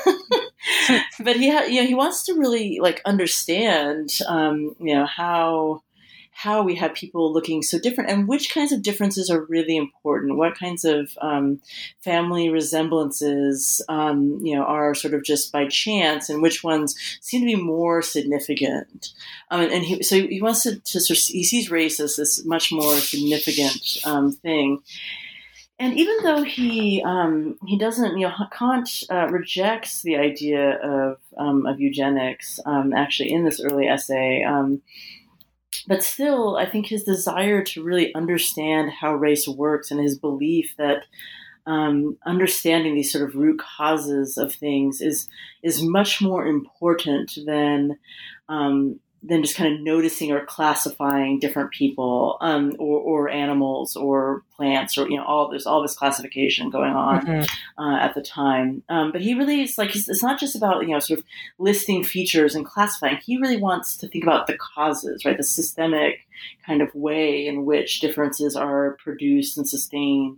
uh, but he, ha- you know, he wants to really like understand, um, you know, how, how we have people looking so different and which kinds of differences are really important, what kinds of um, family resemblances, um, you know, are sort of just by chance and which ones seem to be more significant. Um, and, and he, so he wants to, to sort of, he sees race as this much more significant um, thing. And even though he um, he doesn't, you know, Kant uh, rejects the idea of um, of eugenics um, actually in this early essay. Um, But still, I think his desire to really understand how race works and his belief that um, understanding these sort of root causes of things is is much more important than um, than just kind of noticing or classifying different people um, or, or animals or plants or, you know, all there's all this classification going on mm-hmm. uh, at the time. Um, but he really is like, it's not just about, you know, sort of listing features and classifying. He really wants to think about the causes, right? The systemic kind of way in which differences are produced and sustained.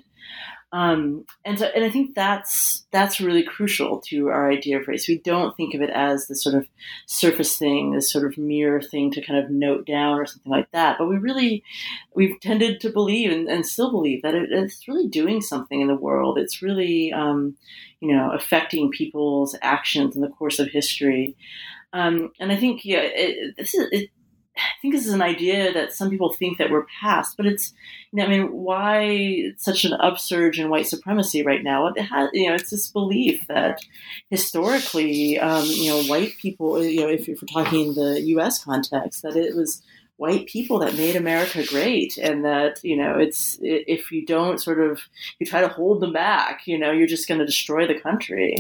Um, and so, and I think that's, that's really crucial to our idea of race. We don't think of it as this sort of surface thing, this sort of mere thing to kind of note down or something like that. But we really, we've tended to believe and, and still believe that it, it's really doing something in the world. It's really, um, you know, affecting people's actions in the course of history. Um, and I think, yeah, it, this is, it, I think this is an idea that some people think that we're past, but it's, you know, I mean, why such an upsurge in white supremacy right now? It has, you know, it's this belief that historically, um, you know, white people, you know, if, if we're talking in the U S context, that it was white people that made America great, and that, you know, it's, if you don't sort of, you try to hold them back, you know, you're just going to destroy the country.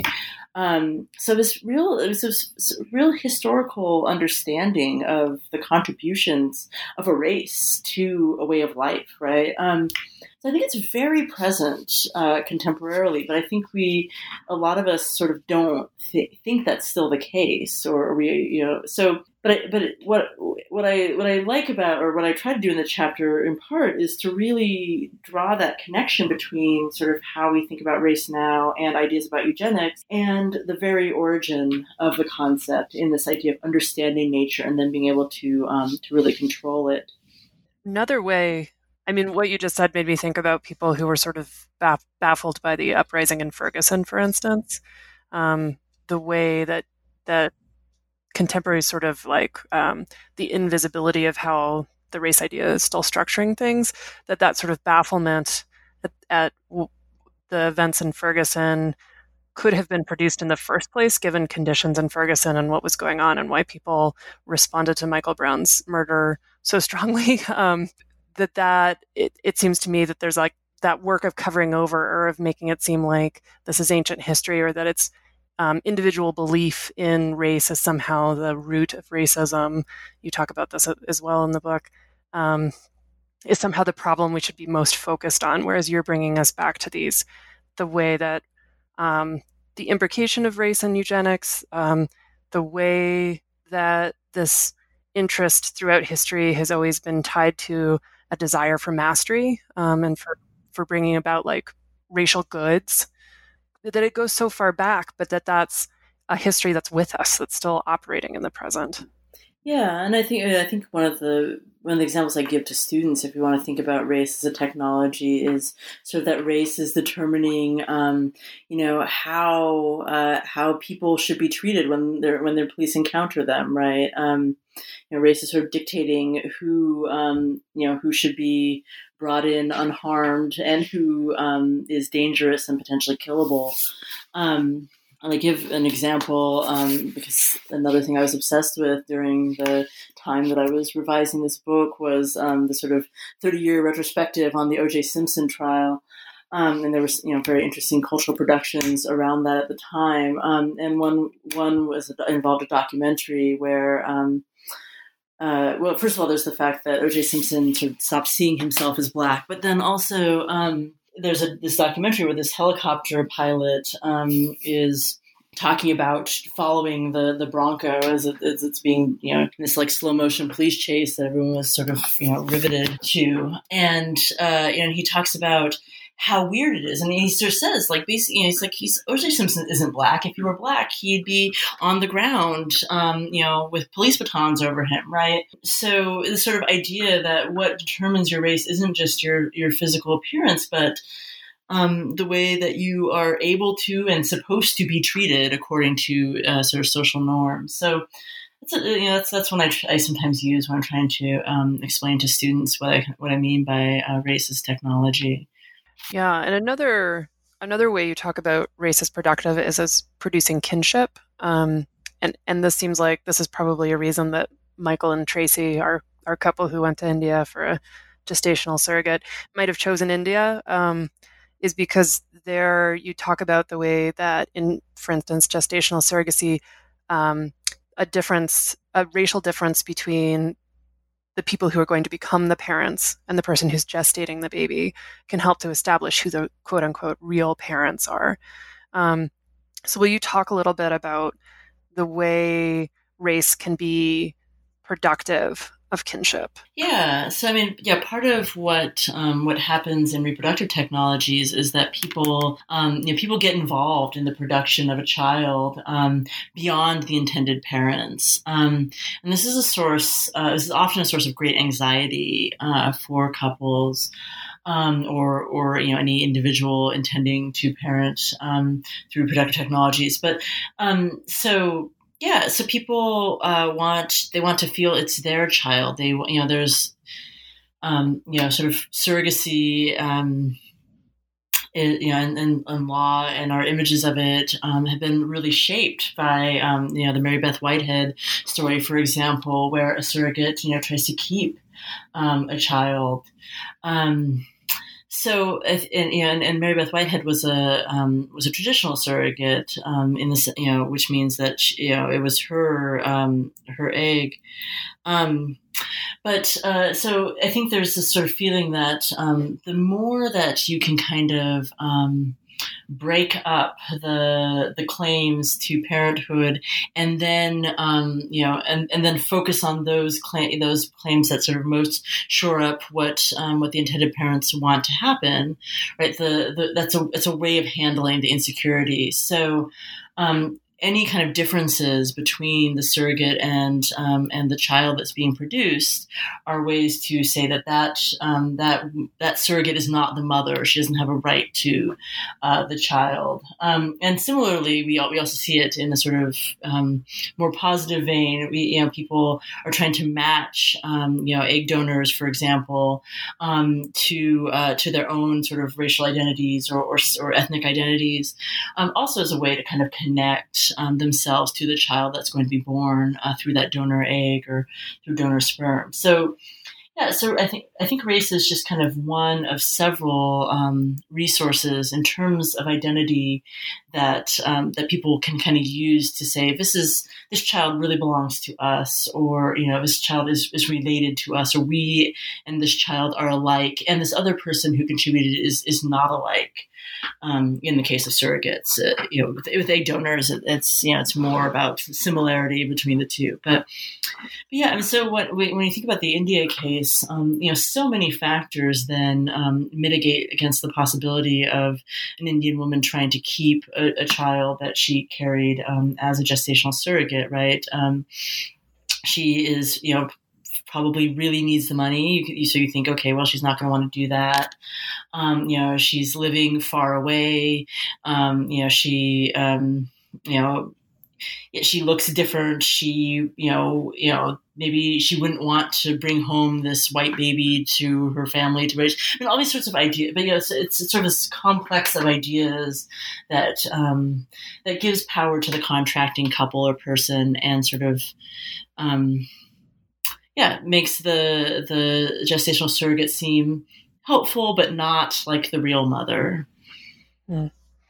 Um, so this real, it was this real historical understanding of the contributions of a race to a way of life, right? Um, so I think it's very present uh, contemporarily, but I think we, a lot of us sort of don't th- think that's still the case, or we, you know, so. But I, but what what I what I like about, or what I try to do in the chapter in part, is to really draw that connection between sort of how we think about race now and ideas about eugenics and the very origin of the concept in this idea of understanding nature and then being able to um, to really control it. Another way, I mean, what you just said made me think about people who were sort of baff- baffled by the uprising in Ferguson, for instance. Um, the way that that contemporary sort of like um, the invisibility of how the race idea is still structuring things, that that sort of bafflement at, at w- the events in Ferguson could have been produced in the first place, given conditions in Ferguson and what was going on and why people responded to Michael Brown's murder so strongly. Um, that that it, it seems to me that there's like that work of covering over, or of making it seem like this is ancient history, or that it's Um, individual belief in race as somehow the root of racism. You talk about this as well in the book, um, is somehow the problem we should be most focused on, whereas you're bringing us back to these, the way that um, the imbrication of race and eugenics, um, the way that this interest throughout history has always been tied to a desire for mastery um, and for, for bringing about like racial goods, that it goes so far back, but that that's a history that's with us, that's still operating in the present. Yeah, and I think I think one of the one of the examples I give to students, if we want to think about race as a technology, is sort of that race is determining, um, you know, how uh, how people should be treated when they're when their police encounter them, right? Um, you know, race is sort of dictating who um, you know who should be brought in unharmed and who um, is dangerous and potentially killable. Um, I'll give an example um, because another thing I was obsessed with during the time that I was revising this book was um, the sort of thirty-year retrospective on the O J Simpson trial. Um, and there was, you know, very interesting cultural productions around that at the time. Um, and one one was involved a documentary where, um, uh, well, first of all, there's the fact that O J Simpson sort of stopped seeing himself as Black, but then also um, there's a, this documentary where this helicopter pilot um, is talking about following the, the Bronco as, it, as it's being, you know, in this like slow motion police chase that everyone was sort of, you know, riveted to. And, uh, you know, he talks about how weird it is. And he sort of says, like, basically, you know, he's like, he's, O J Simpson isn't Black. If he were Black, he'd be on the ground, um, you know, with police batons over him, right? So the sort of idea that what determines your race isn't just your, your physical appearance, but um, the way that you are able to and supposed to be treated according to uh, sort of social norms. So that's, a, you know, that's, that's one I, I sometimes use when I'm trying to um, explain to students what I, what I mean by uh, race as technology. Yeah, and another another way you talk about race as productive is as producing kinship. Um, and, and this seems like this is probably a reason that Michael and Tracy, our, our couple who went to India for a gestational surrogate, might have chosen India, um, is because there you talk about the way that in, for instance, gestational surrogacy, um, a difference, a racial difference between the people who are going to become the parents and the person who's gestating the baby can help to establish who the quote unquote real parents are. Um, so will you talk a little bit about the way race can be productive of kinship? Yeah. So, I mean, yeah, part of what um, what happens in reproductive technologies is that people, um, you know, people get involved in the production of a child um, beyond the intended parents. Um, and this is a source, uh, this is often a source of great anxiety uh, for couples um, or, or, you know, any individual intending to parent um, through reproductive technologies. But um, so, Yeah, so people uh, want they want to feel it's their child. They you know there's um, you know sort of surrogacy, um, it, you know, and, and, and law and our images of it um, have been really shaped by um, you know the Mary Beth Whitehead story, for example, where a surrogate you know tries to keep um, a child. Um, So, and, and, and Mary Beth Whitehead was a um, was a traditional surrogate um, in this, you know, which means that she, you know it was her um, her egg. Um, but uh, so I think there's this sort of feeling that um, the more that you can kind of um, break up the the claims to parenthood, and then um, you know, and, and then focus on those claim those claims that sort of most shore up what um, what the intended parents want to happen, right? The, the that's a it's a way of handling the insecurity. So. Um, Any kind of differences between the surrogate and um, and the child that's being produced are ways to say that that um, that that surrogate is not the mother. She doesn't have a right to uh, the child. Um, and similarly, we we also see it in a sort of um, more positive vein. We you know people are trying to match um, you know egg donors, for example, um, to uh, to their own sort of racial identities or or, or ethnic identities, um, also as a way to kind of connect. Um, themselves to the child that's going to be born uh, through that donor egg or through donor sperm. So, yeah, so I think I think race is just kind of one of several um, resources in terms of identity that um, that people can kind of use to say this is this child really belongs to us, or you know this child is is related to us, or we and this child are alike, and this other person who contributed is is not alike. Um, in the case of surrogates, uh, you know, with, with egg donors, it, it's you know, it's more about similarity between the two. But, but yeah, and so what, when you think about the India case, um, you know, so many factors then um, mitigate against the possibility of an Indian woman trying to keep a, a child that she carried um, as a gestational surrogate, right? Um, she is, you know. probably really needs the money. You, could, so you think, okay, well, she's not going to want to do that. Um, you know, she's living far away. Um, you know, she, um, you know, she looks different. She, you know, you know, maybe she wouldn't want to bring home this white baby to her family to raise. I mean, all these sorts of ideas. But you know, it's, it's, it's sort of this complex of ideas that um, that gives power to the contracting couple or person, and sort of, um, yeah, makes the the gestational surrogate seem helpful, but not like the real mother. Mm.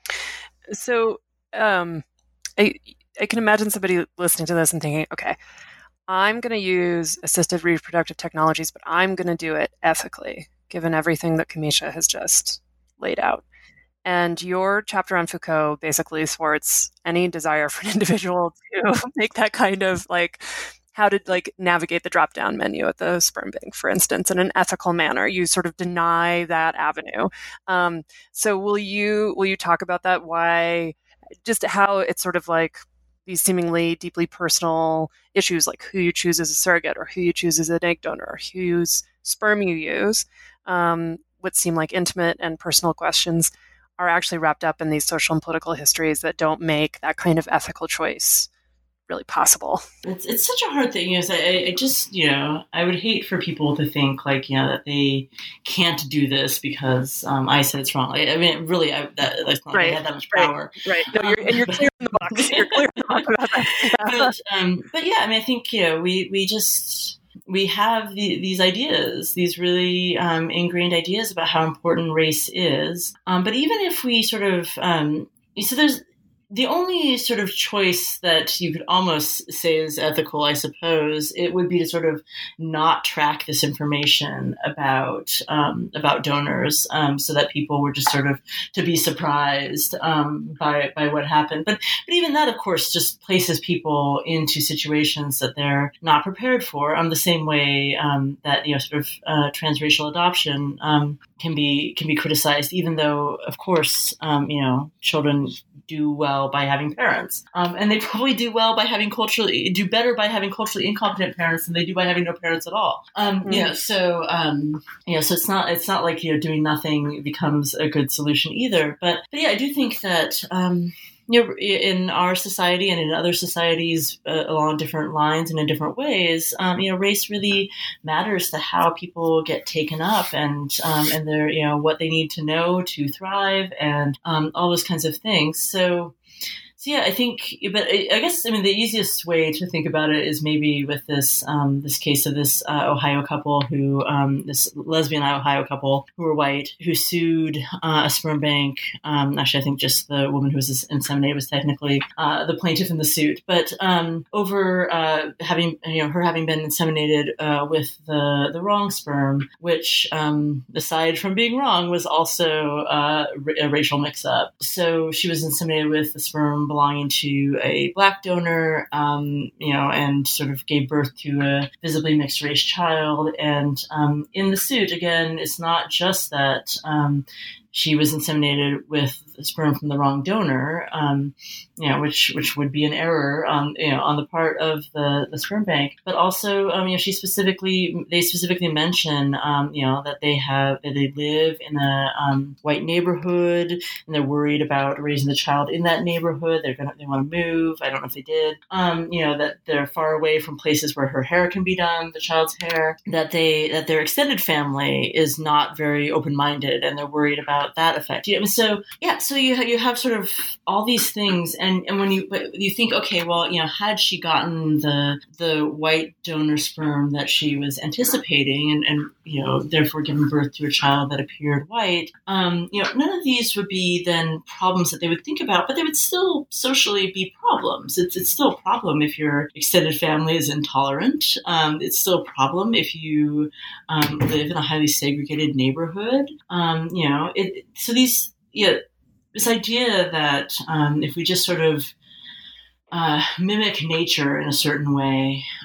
So, um, I. I can imagine somebody listening to this and thinking, okay, I'm going to use assisted reproductive technologies, but I'm going to do it ethically, given everything that Camisha has just laid out. And your chapter on Foucault basically thwarts any desire for an individual to make that kind of like, how to like navigate the drop-down menu at the sperm bank, for instance, in an ethical manner. You sort of deny that avenue. Um, so will you will you talk about that? Why, just how it's sort of like these seemingly deeply personal issues, like who you choose as a surrogate, or who you choose as an egg donor, or whose sperm you use, um, what seem like intimate and personal questions, are actually wrapped up in these social and political histories that don't make that kind of ethical choice really possible. It's it's such a hard thing. You know, I, I just, you know, I would hate for people to think like, you know, that they can't do this because um, I said it's wrong. Like, I mean, really, I, that, that's not, right. I had that much power. Right. right. No, you're, and you're clear in the box. You're clear in the box about that. Yeah. But, um, but yeah, I mean, I think, you know, we, we just, we have the, these ideas, these really um, ingrained ideas about how important race is. Um, but even if we sort of, um, so there's, the only sort of choice that you could almost say is ethical, I suppose, it would be to sort of not track this information about um, about donors, um, so that people were just sort of to be surprised um, by by what happened. But but even that, of course, just places people into situations that they're not prepared for. Um, the same way um, that you know, sort of uh, transracial adoption um, can be can be criticized, even though, of course, um, you know, children do well by having parents. Um, and they probably do well by having culturally, do better by having culturally incompetent parents than they do by having no parents at all. Um, mm-hmm. You know, so, um, you know, so it's not, it's not like, you know, doing nothing becomes a good solution either. But, but yeah, I do think that, um, you know, in our society and in other societies uh, along different lines and in different ways, um, you know, race really matters to how people get taken up and um, and their, you know, what they need to know to thrive and um, all those kinds of things. So. So yeah, I think, but I guess, I mean, the easiest way to think about it is maybe with this um, this case of this uh, Ohio couple who, um, this lesbian Ohio couple who were white, who sued uh, a sperm bank. Um, actually, I think just the woman who was inseminated was technically uh, the plaintiff in the suit, but um, over uh, having, you know, her having been inseminated uh, with the the wrong sperm, which um, aside from being wrong was also uh, a racial mix-up. So she was inseminated with the sperm belonging to a black donor, um, you know, and sort of gave birth to a visibly mixed race child. And um, in the suit, again, it's not just that um, she was inseminated with sperm from the wrong donor, um, you know, which which would be an error, um, you know, on the part of the, the sperm bank. But also, um, you know, she specifically, they specifically mention, um, you know, that they have, that they live in a um, white neighborhood, and they're worried about raising the child in that neighborhood. They're gonna, they want to move. I don't know if they did. Um, you know, that they're far away from places where her hair can be done, the child's hair. That they, that their extended family is not very open-minded, and they're worried about that effect. Yeah, so yeah. So you you have sort of all these things, and, and when you but you think, okay, well, you know, had she gotten the the white donor sperm that she was anticipating, and, and you know, therefore given birth to a child that appeared white, um, you know, none of these would be then problems that they would think about, but they would still socially be problems. It's it's still a problem if your extended family is intolerant. Um, it's still a problem if you um, live in a highly segregated neighborhood. Um, you know, it, so these yeah. This idea that um, if we just sort of uh, mimic nature in a certain way,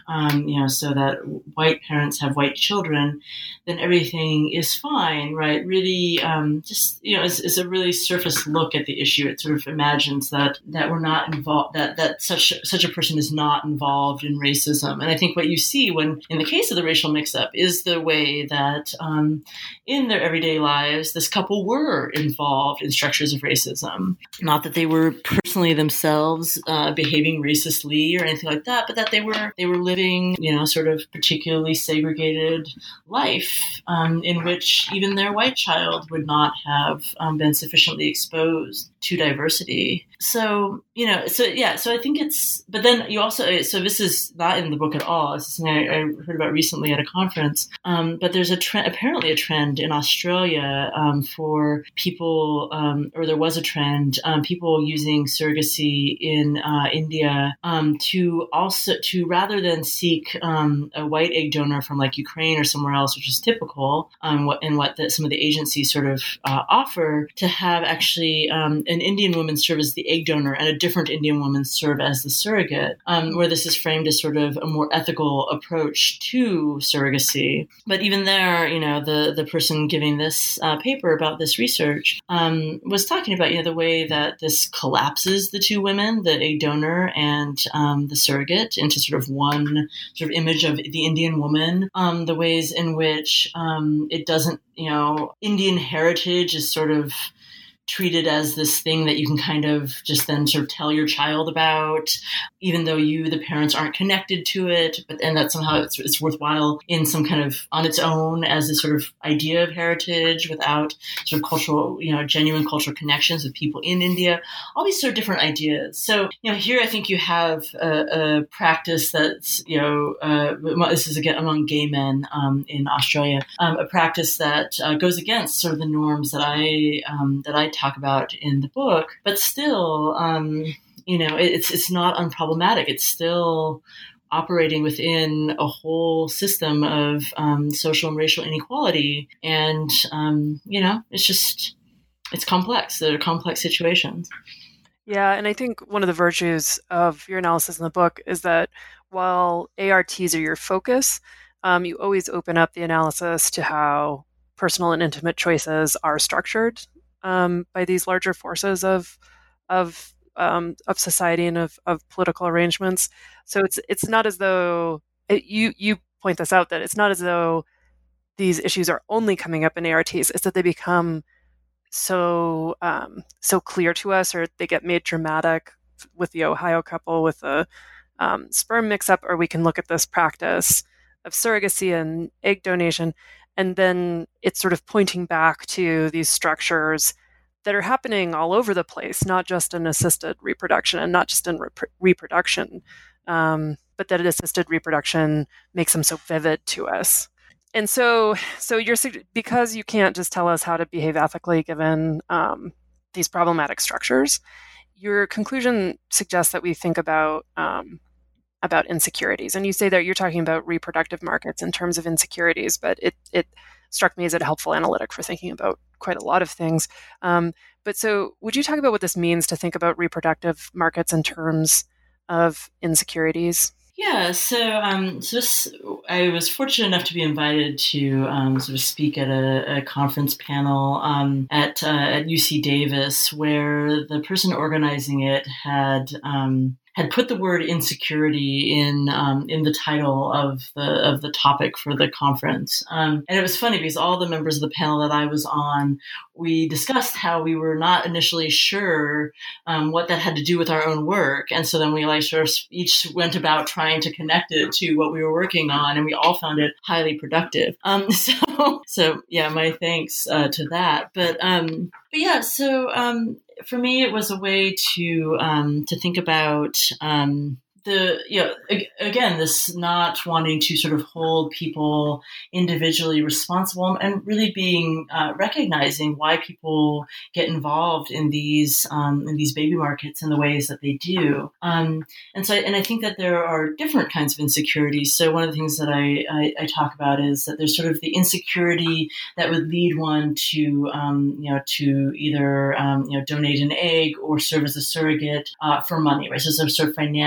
um, you know, so that white parents have white children, then everything is fine, right? Really, um, just, you know, is, is a really surface look at the issue. It sort of imagines that, that we're not involved, that, that such, such a person is not involved in racism. And I think what you see when, in the case of the racial mix-up, is the way that um, in their everyday lives, this couple were involved in structures of racism. Not that they were personally themselves uh, behaving racistly or anything like that, but that they were they were living, you know, sort of particularly segregated life um, in which even their white child would not have um, been sufficiently exposed to diversity. So, you know, so yeah, so I think it's, but then you also, so this is not in the book at all. This is something I, I heard about recently at a conference. Um, but there's a trend, apparently a trend in Australia um, for people, um, or there was a trend, um, people using surrogacy in uh, India um, to also, to rather than seek um, a white egg donor from like Ukraine or somewhere else, which is typical, um, what, and what the, some of the agencies sort of uh, offer, to have actually um, an Indian woman serve as the egg donor and a different Indian woman serve as the surrogate, um, where this is framed as sort of a more ethical approach to surrogacy. But even there, you know, the, the person giving this uh, paper about this research um, was talking about, you know, the way that this collapses the two women, the egg donor and um, the surrogate, into sort of one sort of image of the Indian woman, um, the ways in which um, it doesn't, you know, Indian heritage is sort of treated as this thing that you can kind of just then sort of tell your child about, even though you, the parents, aren't connected to it, but and that somehow it's, it's worthwhile in some kind of on its own as a sort of idea of heritage without sort of cultural, you know, genuine cultural connections with people in India, all these sort of different ideas. So, you know, here I think you have a, a practice that's, you know, uh, this is again among gay men um, in Australia, um, a practice that uh, goes against sort of the norms that I, um, that I talk about in the book, but still, um, you know, it's it's not unproblematic. It's still operating within a whole system of um, social and racial inequality, and um, you know, it's just it's complex. They're complex situations. Yeah, and I think one of the virtues of your analysis in the book is that while A R Ts are your focus, um, you always open up the analysis to how personal and intimate choices are structured Um, by these larger forces of of um, of society and of, of political arrangements. So it's it's not as though it, you you point this out, that it's not as though these issues are only coming up in A R Ts. It's that they become so um, so clear to us, or they get made dramatic with the Ohio couple with the um, sperm mix-up, or we can look at this practice of surrogacy and egg donation. And then it's sort of pointing back to these structures that are happening all over the place, not just in assisted reproduction and not just in rep- reproduction, um, but that assisted reproduction makes them so vivid to us. And so, so you're because you can't just tell us how to behave ethically given um, these problematic structures, your conclusion suggests that we think about um, about insecurities. And you say that you're talking about reproductive markets in terms of insecurities, but it it struck me as a helpful analytic for thinking about quite a lot of things. Um, but so would you talk about what this means to think about reproductive markets in terms of insecurities? Yeah, so um, so this, I was fortunate enough to be invited to um, sort of speak at a, a conference panel um, at uh, at U C Davis, where the person organizing it had um, had put the word insecurity in um, in the title of the of the topic for the conference. Um, and it was funny because all the members of the panel that I was on, we discussed how we were not initially sure um, what that had to do with our own work. And so then we like sort of each went about trying to connect it to what we were working on, and we all found it highly productive. Um, so, so yeah, my thanks uh, to that. But, um, but yeah, so um, for me, it was a way to um, to think about um, the, you know, again, this not wanting to sort of hold people individually responsible, and really being uh, recognizing why people get involved in these um, in these baby markets in the ways that they do. Um, and so, and I think that there are different kinds of insecurities. So one of the things that I, I, I talk about is that there's sort of the insecurity that would lead one to, um, you know, to either um, you know donate an egg or serve as a surrogate uh, for money, right? So there's sort of financial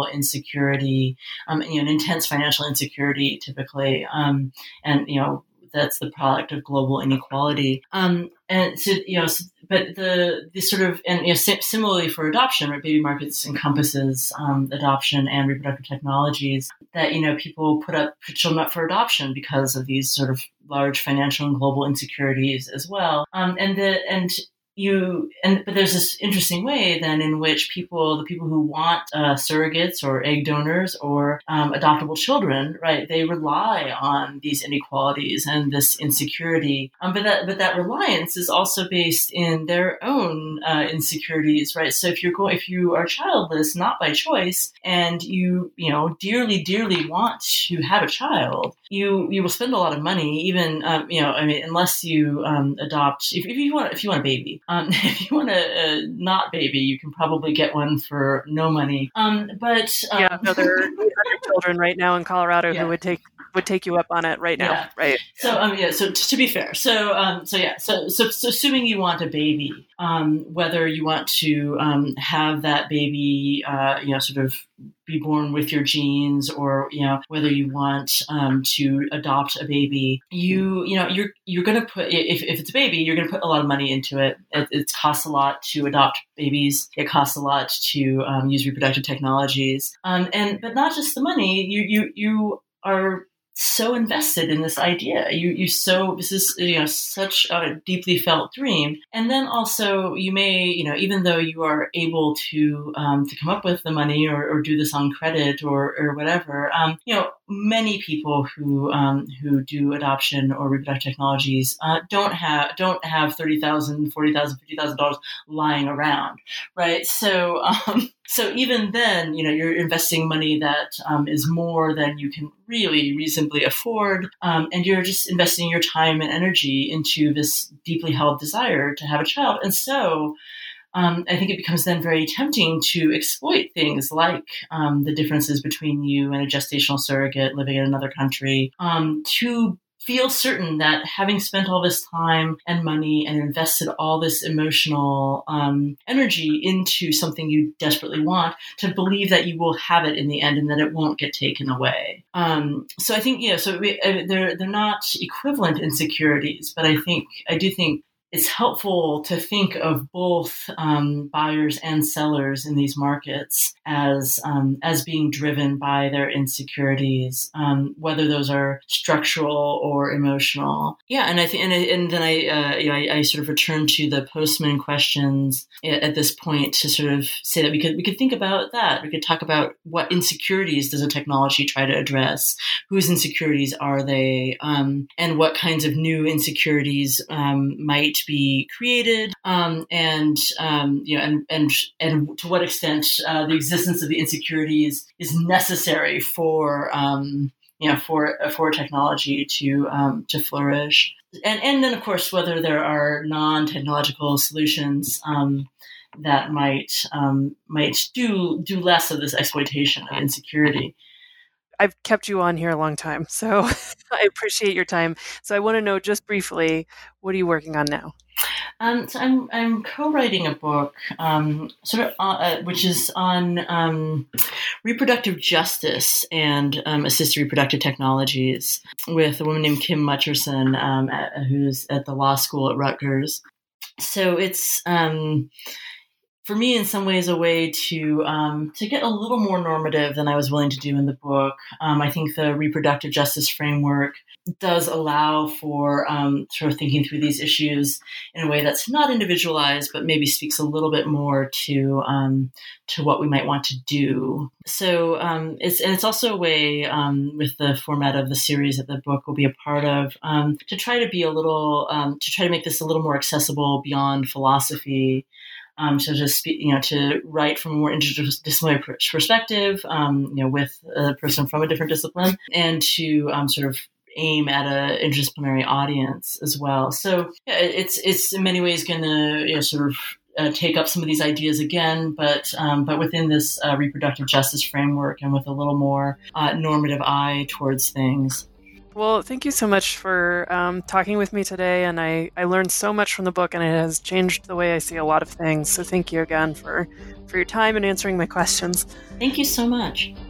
financial insecurity, um, you know, an intense financial insecurity typically, um, and you know. That's the product of global inequality. Um, and so, you know, but the, the sort of, and, you know, similarly for adoption, right, baby markets encompasses um, adoption and reproductive technologies that, you know, people put up put children up for adoption because of these sort of large financial and global insecurities as well. Um, and the, and, You and but there's this interesting way then in which people, the people who want uh, surrogates or egg donors or um, adoptable children, right? They rely on these inequalities and this insecurity. Um, but that but that reliance is also based in their own uh, insecurities, right? So if you're going, if you are childless, not by choice, and you you know dearly dearly want to have a child, you you will spend a lot of money, even um, you know I mean unless you um, adopt if, if you want if you want a baby. Um, if you want a, a not baby, you can probably get one for no money. Um, but um, yeah, no, there are eight hundred children right now in Colorado yeah. who would take would take you up on it right now, yeah. right? So um, yeah. So t- to be fair, so um, so yeah, so, so so assuming you want a baby, um, whether you want to um, have that baby, uh, you know, sort of be born with your genes, or you know whether you want um, to adopt a baby, you you know you're you're going to put if if it's a baby, you're going to put a lot of money into it. It, it costs a lot to adopt babies. It costs a lot to um, use reproductive technologies, um, and but not just the money. You you you are so invested in this idea. You you so this is you know such a deeply felt dream, and then also you may you know even though you are able to um, to come up with the money or, or do this on credit or or whatever, um, you know many people who um, who do adoption or reproductive technologies uh, don't have don't have thirty thousand, forty thousand, fifty thousand dollars lying around, right? So. Um, So even then, you know, you're investing money that um, is more than you can really reasonably afford, um, and you're just investing your time and energy into this deeply held desire to have a child. And so um, I think it becomes then very tempting to exploit things like um, the differences between you and a gestational surrogate living in another country um, to feel certain that having spent all this time and money and invested all this emotional um, energy into something you desperately want, to believe that you will have it in the end and that it won't get taken away. Um, so I think, yeah, so we, uh, they're they're not equivalent insecurities, but I think I do think it's helpful to think of both um, buyers and sellers in these markets as um, as being driven by their insecurities, um, whether those are structural or emotional. Yeah, and I think, and, and then I, uh, you know, I, I sort of return to the Postman questions at this point to sort of say that we could we could think about that. We could talk about what insecurities does a technology try to address, whose insecurities are they, um, and what kinds of new insecurities um, might be created, um, and um, you know, and and and to what extent uh, the existence of the insecurities is necessary for um, you know for for technology to um, to flourish, and and then of course whether there are non-technological solutions um, that might um, might do do less of this exploitation of insecurity. I've kept you on here a long time, so I appreciate your time. So I want to know just briefly, what are you working on now? Um, so I'm I'm co-writing a book, um, sort of, uh, which is on um, reproductive justice and um, assisted reproductive technologies, with a woman named Kim Mutcherson, um, at, who's at the law school at Rutgers. So it's um, for me, in some ways, a way to um, to get a little more normative than I was willing to do in the book. Um, I think the reproductive justice framework does allow for um, sort of thinking through these issues in a way that's not individualized, but maybe speaks a little bit more to um, to what we might want to do. So um, it's and it's also a way, um, with the format of the series that the book will be a part of, um, to try to be a little um, to try to make this a little more accessible beyond philosophy. Um, so to speak, you know, to write from a more interdisciplinary perspective, um, you know, with a person from a different discipline, and to um, sort of aim at an interdisciplinary audience as well. So yeah, it's it's in many ways going to you know, sort of uh, take up some of these ideas again, but um, but within this uh, reproductive justice framework and with a little more uh, normative eye towards things. Well, thank you so much for um, talking with me today. And I, I learned so much from the book, and it has changed the way I see a lot of things. So thank you again for, for your time and answering my questions. Thank you so much.